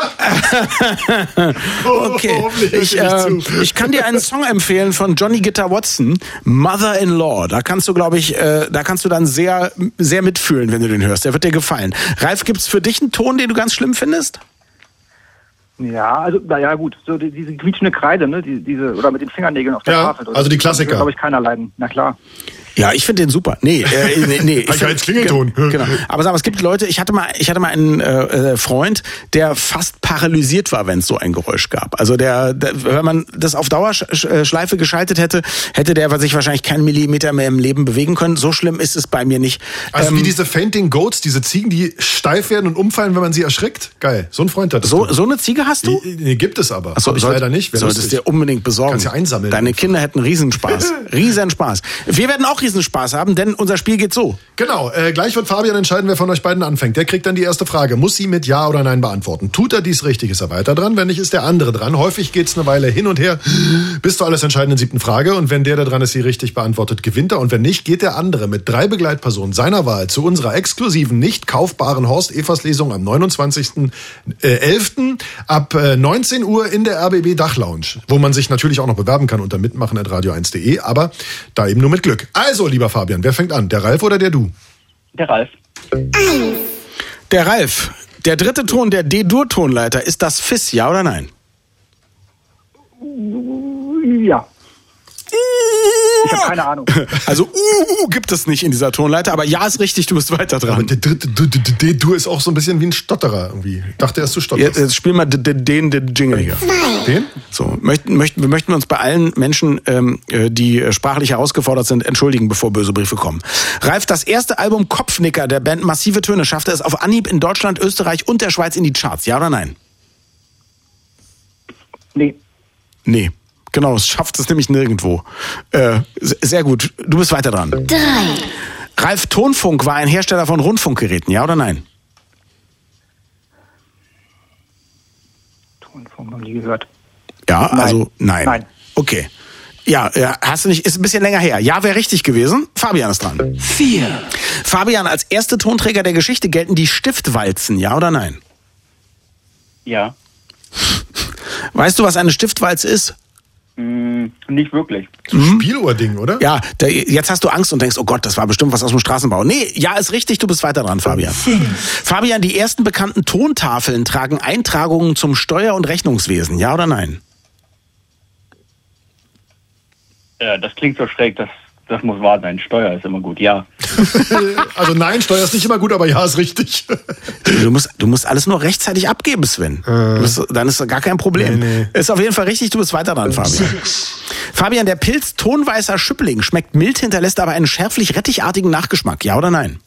Okay, ich, äh, ich kann dir einen Song empfehlen von Johnny Guitar Watson, Mother-in-Law. Da kannst du, glaube ich, äh, da kannst du dann sehr, sehr mitfühlen, wenn du den hörst. Der wird dir gefallen. Ralf, gibt's für dich einen Ton, den du ganz schlimm findest? Ja, also, naja, gut, so die, diese quietschende Kreide, ne, die, diese, oder mit den Fingernägeln auf der ja, Tafel. Also die Klassiker. glaube ich, keiner leiden. Na klar. Ja, ich finde den super. Nee, äh, nee, nee. Ich als Klingelton. Genau. Aber sag mal, es gibt Leute, ich hatte mal, ich hatte mal einen äh, Freund, der fast paralysiert war, wenn es so ein Geräusch gab. Also der, der, wenn man das auf Dauerschleife geschaltet hätte, hätte der sich wahrscheinlich keinen Millimeter mehr im Leben bewegen können. So schlimm ist es bei mir nicht. Also ähm, wie diese Fainting Goats, diese Ziegen, die steif werden und umfallen, wenn man sie erschrickt. Geil. So ein Freund hat so, so eine Ziege hast du? Nee, gibt es aber. Ach so, ich soll, leider nicht. Solltest du dir unbedingt besorgen. Kannst ja einsammeln. Deine Kinder hätten Riesenspaß. Riesenspaß. Wir werden auch Riesenspaß haben, denn unser Spiel geht so. Genau, äh, gleich wird Fabian entscheiden, wer von euch beiden anfängt. Der kriegt dann die erste Frage. Muss sie mit Ja oder Nein beantworten. Tut er dies richtig, ist er weiter dran. Wenn nicht, ist der andere dran. Häufig geht's eine Weile hin und her bis zur alles entscheidenden siebten Frage. Und wenn der, der dran ist, sie richtig beantwortet, gewinnt er. Und wenn nicht, geht der andere mit drei Begleitpersonen seiner Wahl zu unserer exklusiven, nicht kaufbaren Horst-Evers-Lesung am neunundzwanzigsten elften ab neunzehn Uhr in der R B B Dachlounge, wo man sich natürlich auch noch bewerben kann unter mitmachen at radio eins punkt de, aber da eben nur mit Glück. Also, lieber Fabian, wer fängt an? Der Ralf oder der du? Der Ralf. Der Ralf. Der dritte Ton der D-Dur-Tonleiter, ist das Fis, ja oder nein? Ja. Ich habe keine Ahnung. Also uh, uh, gibt es nicht in dieser Tonleiter, aber ja ist richtig, du bist weiter dran. Aber der dritte D-Dur ist auch so ein bisschen wie ein Stotterer irgendwie. Ich dachte erst, du stotterst. Jetzt spiel mal den, den, den Jingle hier. Den? So, möchten, möchten, wir möchten uns bei allen Menschen, ähm, die sprachlich herausgefordert sind, entschuldigen, bevor böse Briefe kommen. Ralf, das erste Album Kopfnicker der Band Massive Töne schaffte es auf Anhieb in Deutschland, Österreich und der Schweiz in die Charts, ja oder nein? Nee. Nee. Genau, es schafft es nämlich nirgendwo. Äh, sehr gut, du bist weiter dran. Drei. Ralf, Tonfunk war ein Hersteller von Rundfunkgeräten, ja oder nein? Tonfunk haben die gehört. Ja, Nein. also nein. Nein. Okay. Ja, ja, hast du nicht, ist ein bisschen länger her. Ja, wäre richtig gewesen. Fabian ist dran. Vier. Fabian, als erste Tonträger der Geschichte gelten die Stiftwalzen, ja oder nein? Ja. Weißt du, was eine Stiftwalze ist? Mm, nicht wirklich. So ein Spieluhrding, oder? Ja, der, jetzt hast du Angst und denkst, oh Gott, das war bestimmt was aus dem Straßenbau. Nee, ja, ist richtig, du bist weiter dran, Fabian. Fabian, die ersten bekannten Tontafeln tragen Eintragungen zum Steuer- und Rechnungswesen, ja oder nein? Ja, das klingt so schräg, das, das muss wahr sein. Steuer ist immer gut, ja. Also nein, Steuer ist nicht immer gut, aber ja, ist richtig. Du musst, du musst alles nur rechtzeitig abgeben, Sven. Du bist, dann ist gar kein Problem. Nee, nee. Ist auf jeden Fall richtig, du bist weiter dran, Fabian. Fabian, der Pilz Tonweißer Schüppling schmeckt mild, hinterlässt aber einen schärflich-rettichartigen Nachgeschmack, ja oder nein?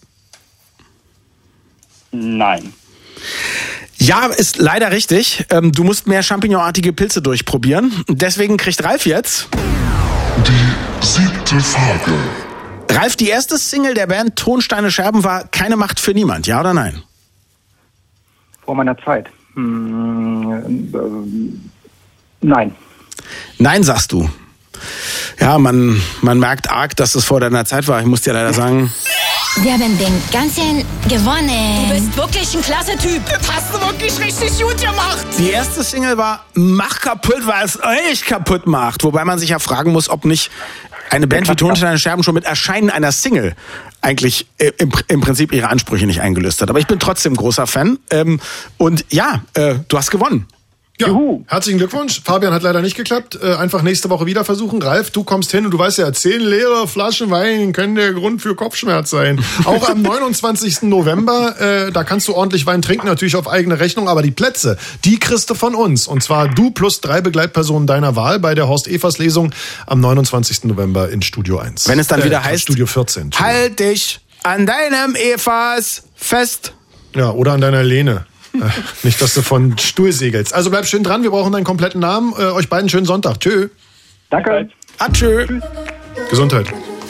Nein. Ja, ist leider richtig. Du musst mehr champignonartige Pilze durchprobieren. Deswegen kriegt Ralf jetzt die siebte Frage. Ralf, die erste Single der Band Tonsteine Scherben war Keine Macht für niemand, ja oder nein? Vor meiner Zeit. Hm, äh, nein. Nein, sagst du. Ja, man, man merkt arg, dass es vor deiner Zeit war. Ich muss dir leider sagen... Wir haben den ganzen gewonnen. Du bist wirklich ein klasse Typ. Das hast du wirklich richtig gut gemacht. Die erste Single war Mach kaputt, weil es euch kaputt macht. Wobei man sich ja fragen muss, ob nicht eine Band wie Tonsteine Scherben schon mit Erscheinen einer Single eigentlich äh, im, im Prinzip ihre Ansprüche nicht eingelöst hat. Aber ich bin trotzdem großer Fan. Ähm, und ja, äh, du hast gewonnen. Ja, Juhu. Herzlichen Glückwunsch. Fabian hat leider nicht geklappt. Äh, einfach nächste Woche wieder versuchen. Ralf, du kommst hin und du weißt ja, zehn leere Flaschen Wein können der Grund für Kopfschmerz sein. Auch am neunundzwanzigsten November, äh, da kannst du ordentlich Wein trinken, natürlich auf eigene Rechnung, aber die Plätze, die kriegst du von uns. Und zwar du plus drei Begleitpersonen deiner Wahl bei der Horst Evers Lesung am neunundzwanzigsten November in Studio eins. Wenn es dann äh, wieder heißt, Studio vierzehn. Halt dich an deinem Evas fest. Ja, oder an deiner Lehne. Nicht, dass du von Stuhl segelst. Also bleib schön dran, wir brauchen deinen kompletten Namen. Äh, euch beiden schönen Sonntag. Tschö. Danke. Atschö. Gesundheit.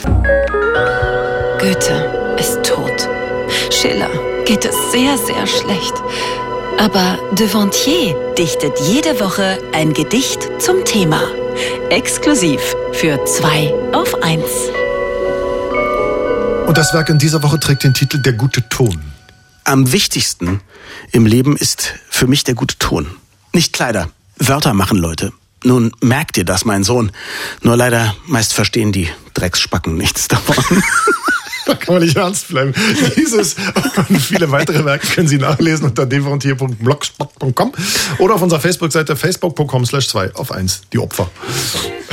Goethe ist tot. Schiller geht es sehr, sehr schlecht. Aber Devontier dichtet jede Woche ein Gedicht zum Thema. Exklusiv für zwei auf eins. Und das Werk in dieser Woche trägt den Titel Der gute Ton. Am wichtigsten im Leben ist für mich der gute Ton. Nicht Kleider, Wörter machen Leute. Nun merkt ihr das, mein Sohn. Nur leider meist verstehen die Drecksspacken nichts davon. Da kann man nicht ernst bleiben. Dieses und viele weitere Werke können Sie nachlesen unter devontier punkt blogspot punkt com oder auf unserer Facebook-Seite facebook punkt com slash zwei auf eins die Opfer.